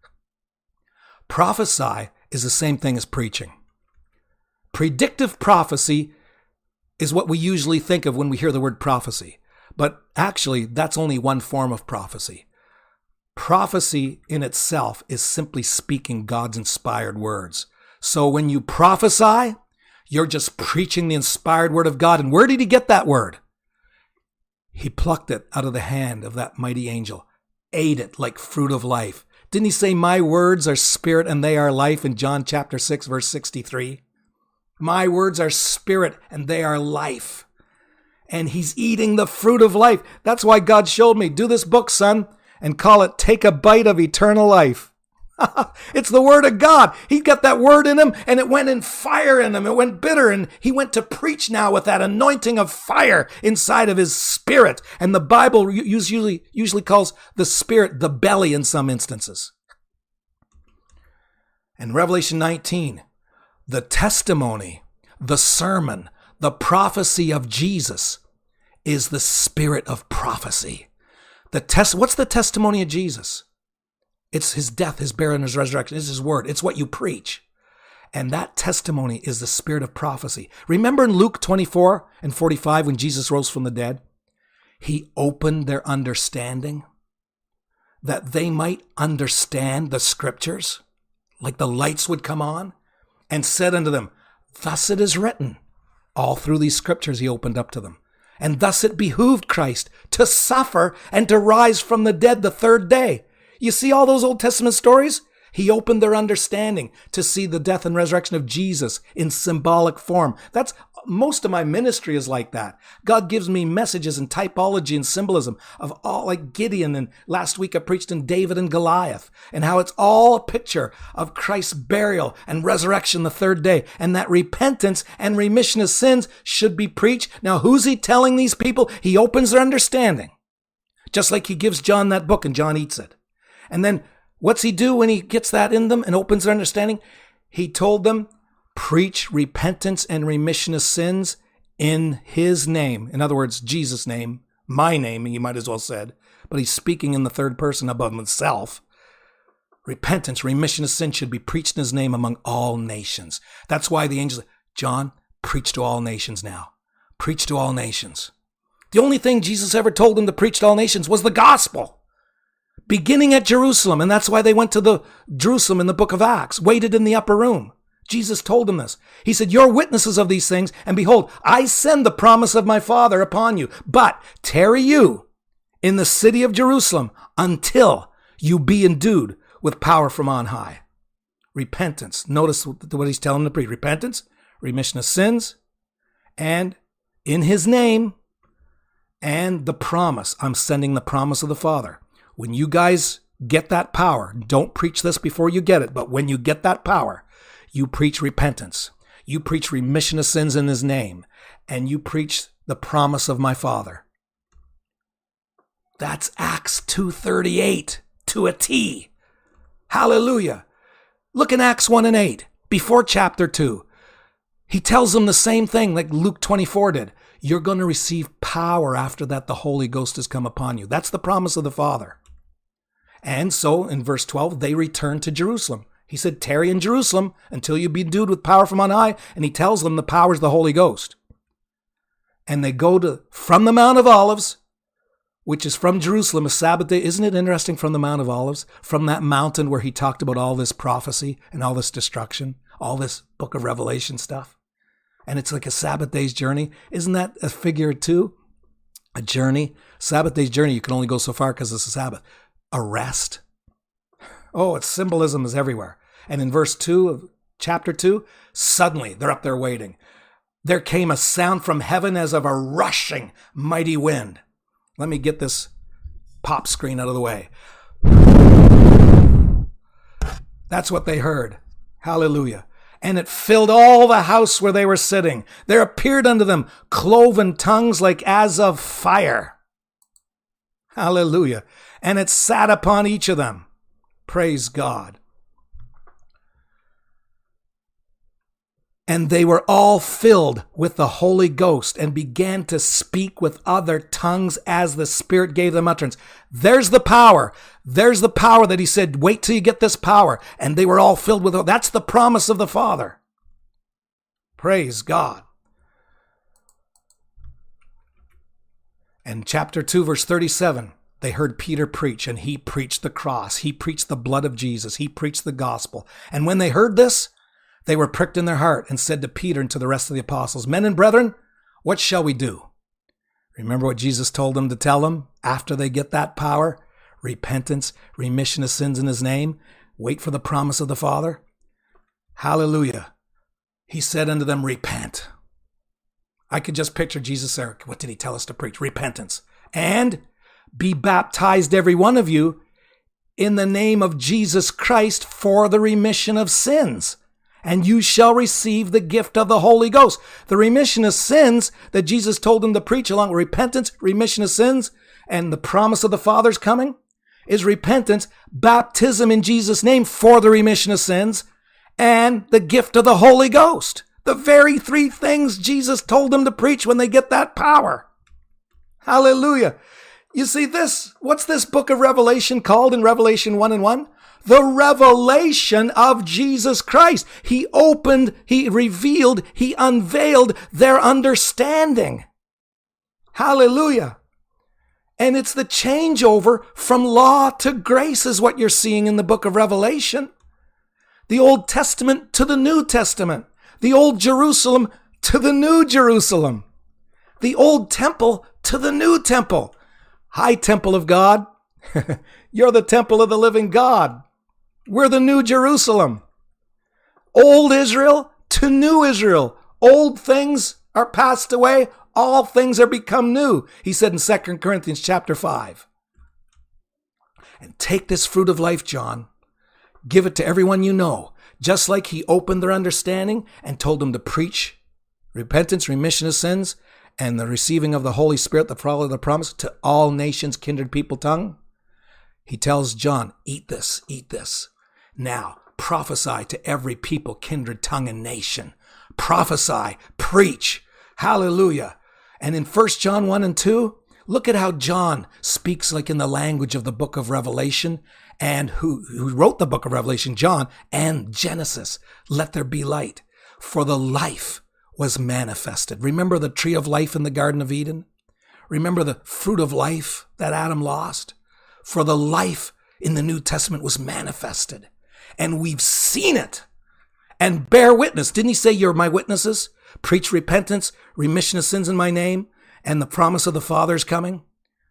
Prophesy is the same thing as preaching. Predictive prophecy is what we usually think of when we hear the word prophecy. But actually, that's only one form of prophecy. Prophecy in itself is simply speaking God's inspired words. So when you prophesy, you're just preaching the inspired word of God. And where did he get that word? He plucked it out of the hand of that mighty angel, ate it like fruit of life. Didn't he say, my words are spirit and they are life in John chapter 6, verse 63? My words are spirit and they are life. And he's eating the fruit of life. That's why God showed me, do this book, son, and call it Take a Bite of Eternal Life. It's the word of God. He got that word in him and it went in fire in him. It went bitter and he went to preach now with that anointing of fire inside of his spirit. And the Bible usually calls the spirit the belly in some instances. And Revelation 19, the testimony, the sermon, the prophecy of Jesus is the spirit of prophecy. What's the testimony of Jesus? It's his death, his burial, and his resurrection. It's his word. It's what you preach. And that testimony is the spirit of prophecy. Remember in Luke 24 and 45 when Jesus rose from the dead? He opened their understanding that they might understand the scriptures, like the lights would come on, and said unto them, thus it is written. All through these scriptures he opened up to them. And thus it behooved Christ to suffer and to rise from the dead the third day. You see all those Old Testament stories? He opened their understanding to see the death and resurrection of Jesus in symbolic form. That's most of my ministry is like that. God gives me messages and typology and symbolism of all, like Gideon, and last week I preached in David and Goliath, and how it's all a picture of Christ's burial and resurrection the third day, and that repentance and remission of sins should be preached. Now, who's he telling these people? He opens their understanding, just like he gives John that book and John eats it. And then what's he do when he gets that in them and opens their understanding? He told them, preach repentance and remission of sins in his name. In other words, Jesus' name, my name, he might as well said, but he's speaking in the third person above himself. Repentance, remission of sin should be preached in his name among all nations. That's why the angels, John, preach to all nations now. Preach to all nations. The only thing Jesus ever told them to preach to all nations was the gospel. beginning at Jerusalem. And that's why they went to the Jerusalem in the book of Acts, waited in the upper room. Jesus told them this. He said, you're witnesses of these things, and behold, I send the promise of my Father upon you. But tarry you in the city of Jerusalem until you be endued with power from on high. Repentance. Notice what he's telling them to preach. Repentance, remission of sins, and in his name, and the promise. I'm sending the promise of the Father. When you guys get that power, don't preach this before you get it, but when you get that power, you preach repentance. You preach remission of sins in his name, and you preach the promise of my Father. That's Acts 2:38 to a T. Hallelujah. Look in Acts 1 and 8, before chapter 2. He tells them the same thing like Luke 24 did. You're going to receive power after that the Holy Ghost has come upon you. That's the promise of the Father. And so in verse 12, they returned to Jerusalem. He said, tarry in Jerusalem until you be endued with power from on high. And he tells them the power is the Holy Ghost. And they go from the Mount of Olives, which is from Jerusalem, a Sabbath day. Isn't it interesting, from the Mount of Olives? From that mountain where he talked about all this prophecy and all this destruction, all this book of Revelation stuff. And it's like a Sabbath day's journey. Isn't that a figure too? A journey. Sabbath day's journey, you can only go so far because it's a Sabbath. A rest. Oh, its symbolism is everywhere. And in verse 2 of chapter 2, suddenly they're up there waiting. There came a sound from heaven as of a rushing mighty wind. Let me get this pop screen out of the way. That's what they heard. Hallelujah. And it filled all the house where they were sitting. There appeared unto them cloven tongues like as of fire. Hallelujah. And it sat upon each of them. Praise God. And they were all filled with the Holy Ghost and began to speak with other tongues as the Spirit gave them utterance. There's the power. There's the power that he said, wait till you get this power. And they were all filled with it. That's the promise of the Father. Praise God. And chapter 2, verse 37, they heard Peter preach, and he preached the cross. He preached the blood of Jesus. He preached the gospel. And when they heard this, they were pricked in their heart and said to Peter and to the rest of the apostles, men and brethren, what shall we do? Remember what Jesus told them to tell them after they get that power? Repentance, remission of sins in his name. Wait for the promise of the Father. Hallelujah. He said unto them, repent. I could just picture Jesus there. What did he tell us to preach? Repentance. And be baptized, every one of you, in the name of Jesus Christ for the remission of sins. And you shall receive the gift of the Holy Ghost. The remission of sins that Jesus told them to preach, along with repentance, remission of sins, and the promise of the Father's coming, is repentance, baptism in Jesus' name for the remission of sins, and the gift of the Holy Ghost. The very three things Jesus told them to preach when they get that power. Hallelujah. You see this, what's this book of Revelation called in Revelation 1 and 1? The revelation of Jesus Christ. He opened, he revealed, he unveiled their understanding. Hallelujah. And it's the changeover from law to grace is what you're seeing in the book of Revelation. The Old Testament to the New Testament. The Old Jerusalem to the New Jerusalem. The Old Temple to the New Temple. Hi, Temple of God. You're the temple of the living God. We're the New Jerusalem. Old Israel to New Israel. Old things are passed away. All things are become new. He said in 2 Corinthians chapter 5. And take this fruit of life, John. Give it to everyone you know. Just like he opened their understanding and told them to preach repentance, remission of sins, and the receiving of the Holy Spirit, the follow of the promise, to all nations, kindred, people, tongue. He tells John, eat this, eat this. Now, prophesy to every people, kindred, tongue, and nation. Prophesy, preach. Hallelujah. And in 1 John 1 and 2, look at how John speaks like in the language of the book of Revelation, and who wrote the book of Revelation, John, and Genesis. Let there be light, for the life was manifested. Remember the tree of life in the Garden of Eden? Remember the fruit of life that Adam lost? For the life in the New Testament was manifested. And we've seen it. And bear witness. Didn't he say, you're my witnesses? Preach repentance, remission of sins in my name, and the promise of the Father is coming.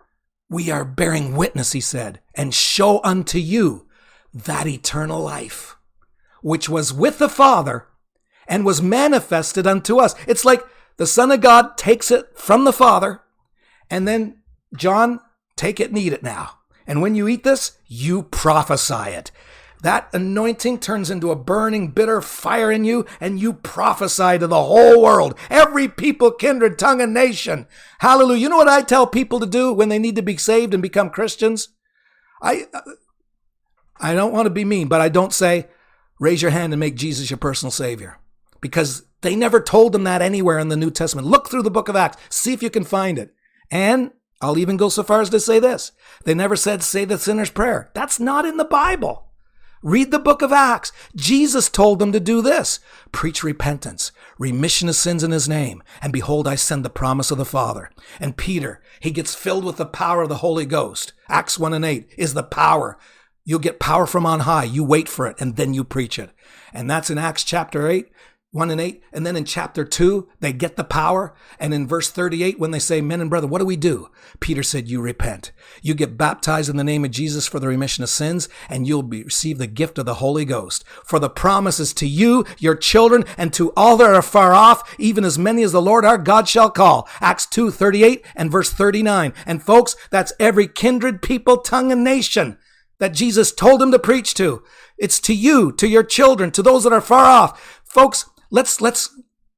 We are bearing witness, he said, and show unto you that eternal life, which was with the Father and was manifested unto us. It's like the Son of God takes it from the Father, and then, John, take it and eat it now. And when you eat this, you prophesy it. That anointing turns into a burning, bitter fire in you, and you prophesy to the whole world, every people, kindred, tongue, and nation. Hallelujah. You know what I tell people to do when they need to be saved and become Christians? I don't want to be mean, but I don't say, raise your hand and make Jesus your personal Savior, because they never told them that anywhere in the New Testament. Look through the book of Acts. See if you can find it. And I'll even go so far as to say this. They never said, say the sinner's prayer. That's not in the Bible. Read the book of Acts. Jesus told them to do this. Preach repentance, remission of sins in his name. And behold, I send the promise of the Father. And Peter, he gets filled with the power of the Holy Ghost. Acts 1:8 is the power. You'll get power from on high. You wait for it, and then you preach it. And that's in Acts chapter 8. 1:8, and then in chapter 2, they get the power. And in verse 38, when they say, men and brother, what do we do? Peter said, you repent. You get baptized in the name of Jesus for the remission of sins, and you'll receive the gift of the Holy Ghost. For the promises to you, your children, and to all that are far off, even as many as the Lord our God shall call. Acts 2:38 and verse 39. And folks, that's every kindred, people, tongue, and nation that Jesus told him to preach to. It's to you, to your children, to those that are far off. Folks, Let's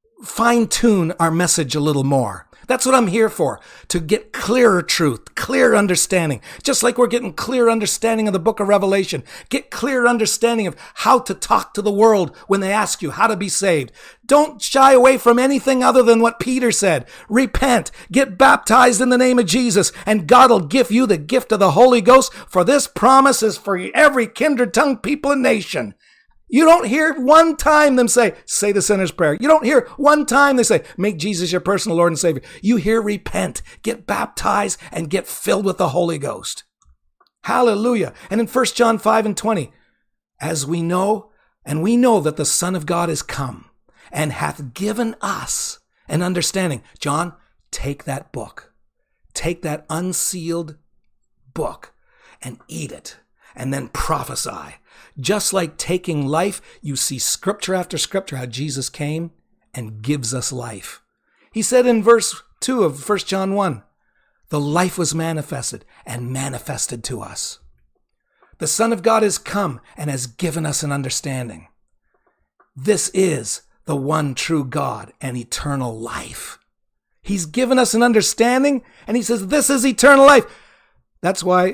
fine-tune our message a little more. That's what I'm here for, to get clearer truth, clear understanding. Just like we're getting clear understanding of the book of Revelation. Get clear understanding of how to talk to the world when they ask you how to be saved. Don't shy away from anything other than what Peter said. Repent, get baptized in the name of Jesus, and God will give you the gift of the Holy Ghost, for this promise is for every kindred, tongue, people, and nation. You don't hear one time them say the sinner's prayer. You don't hear one time they say, make Jesus your personal Lord and Savior. You hear repent, get baptized, and get filled with the Holy Ghost. Hallelujah. And in 1 John 5:20, as we know, and we know that the Son of God is come and hath given us an understanding. John, take that book, take that unsealed book and eat it, and then prophesy. Just like taking life, you see scripture after scripture how Jesus came and gives us life. He said in verse 2 of 1 John 1, the life was manifested and manifested to us. The Son of God has come and has given us an understanding. This is the one true God and eternal life. He's given us an understanding, and he says, this is eternal life. That's why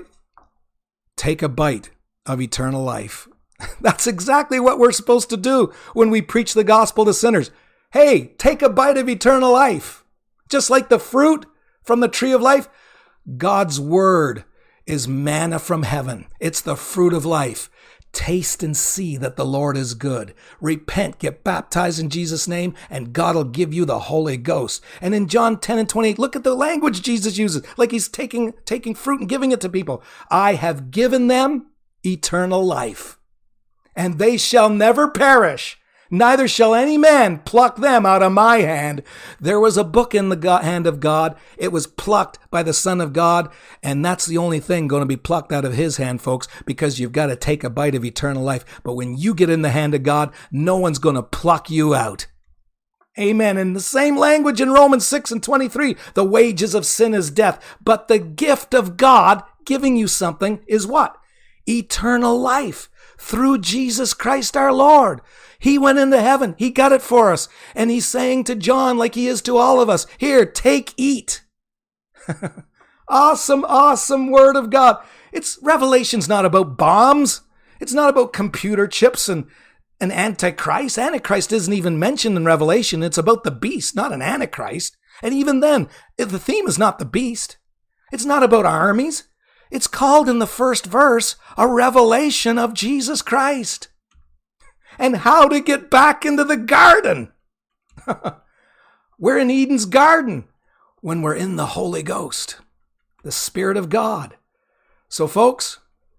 take a bite of eternal life. That's exactly what we're supposed to do when we preach the gospel to sinners. Hey, take a bite of eternal life. Just like the fruit from the tree of life, God's word is manna from heaven. It's the fruit of life. Taste and see that the Lord is good. Repent, get baptized in Jesus' name, and God will give you the Holy Ghost. And in John 10:28, look at the language Jesus uses, like he's taking fruit and giving it to people. I have given them eternal life, and they shall never perish, neither shall any man pluck them out of my hand. There was a book in the hand of God. It was plucked by the Son of God, and that's the only thing going to be plucked out of his hand, folks, because you've got to take a bite of eternal life. But when you get in the hand of God, no one's going to pluck you out. Amen. In the same language in Romans 6:23, the wages of sin is death, but the gift of God giving you something is what? Eternal life through Jesus Christ our Lord. He went into heaven. He got it for us. And he's saying to John, like he is to all of us, here, take, eat. Awesome word of God. Revelation's not about bombs. It's not about computer chips and an antichrist. Antichrist isn't even mentioned in Revelation. It's about the beast, not an antichrist. And even then, the theme is not the beast. It's not about armies. It's called in the first verse a revelation of Jesus Christ and how to get back into the garden. We're in Eden's garden when we're in the Holy Ghost, the Spirit of God. So folks,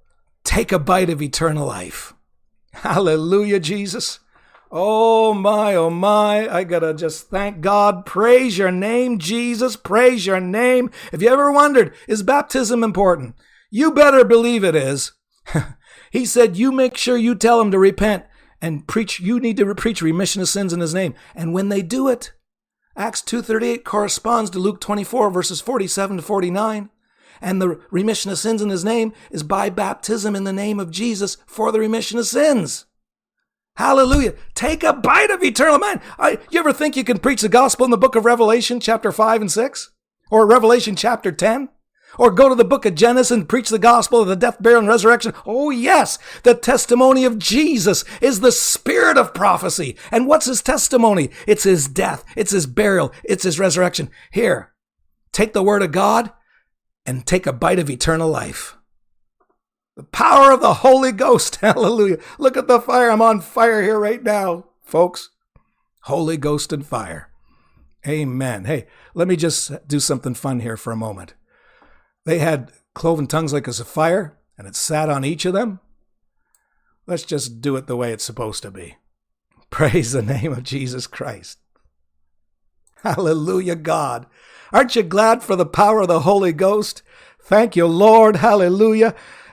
take a bite of eternal life. Hallelujah, Jesus. Oh my, I gotta just thank God. Praise your name, Jesus. Praise your name. If you ever wondered, is baptism important? You better believe it is. He said, you make sure you tell them to repent and preach. You need to preach remission of sins in his name. And when they do it, Acts 2:38 corresponds to Luke 24, verses 47 to 49. And the remission of sins in his name is by baptism in the name of Jesus for the remission of sins. Hallelujah. Take a bite of eternal man. You ever think you can preach the gospel in the book of Revelation chapter 5 and 6? Or Revelation chapter 10? Or go to the book of Genesis and preach the gospel of the death, burial, and resurrection? Oh yes, the testimony of Jesus is the spirit of prophecy. And what's his testimony? It's his death, it's his burial, it's his resurrection. Here, take the word of God and take a bite of eternal life. The power of the Holy Ghost. Hallelujah. Look at the fire. I'm on fire here right now, folks. Holy Ghost and fire. Amen. Hey, let me just do something fun here for a moment. They had cloven tongues like as a fire, and it sat on each of them. Let's just do it the way it's supposed to be. Praise the name of Jesus Christ. Hallelujah, God. Aren't you glad for the power of the Holy Ghost? Thank you, Lord. Hallelujah.